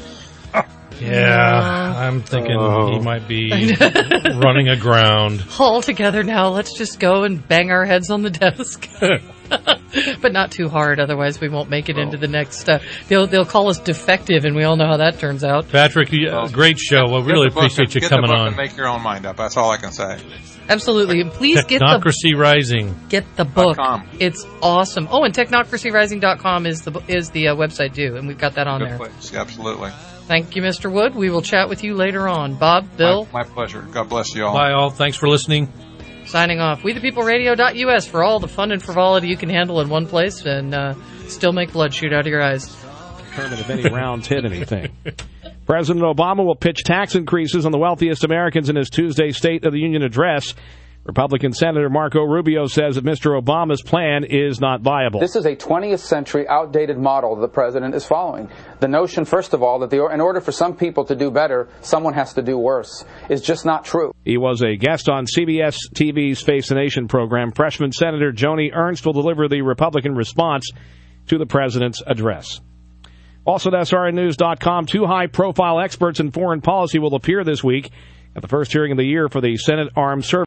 Speaker 4: Yeah, I'm thinking he might be running aground.
Speaker 3: All together now, let's just go and bang our heads on the desk. But not too hard, otherwise we won't make it into the next. They'll call us defective, and we all know how that turns out.
Speaker 4: Patrick, great show. Well, really appreciate you coming on.
Speaker 5: And make your own mind up. That's all I can say.
Speaker 3: Absolutely, and please get
Speaker 4: Technocracy Rising.
Speaker 3: Get the book. It's awesome. Oh, and technocracyrising.com is the website too, and we've got that on
Speaker 5: Good
Speaker 3: there.
Speaker 5: Place. Absolutely.
Speaker 3: Thank you, Mr. Wood. We will chat with you later on. Bob, Bill.
Speaker 5: My pleasure. God bless you all.
Speaker 4: Bye, all. Thanks for listening.
Speaker 3: Signing off. WeThePeopleRadio.us for all the fun and frivolity you can handle in one place and still make blood shoot out of your eyes.
Speaker 13: Determine if any rounds hit anything. President Obama will pitch tax increases on the wealthiest Americans in his Tuesday State of the Union address. Republican Senator Marco Rubio says that Mr. Obama's plan is not viable.
Speaker 15: This is a 20th century outdated model that the president is following. The notion, first of all, that in order for some people to do better, someone has to do worse, is just not true.
Speaker 13: He was a guest on CBS TV's Face the Nation program. Freshman Senator Joni Ernst will deliver the Republican response to the president's address. Also at SRNnews.com, 2 high-profile experts in foreign policy will appear this week at the first hearing of the year for the Senate Armed Services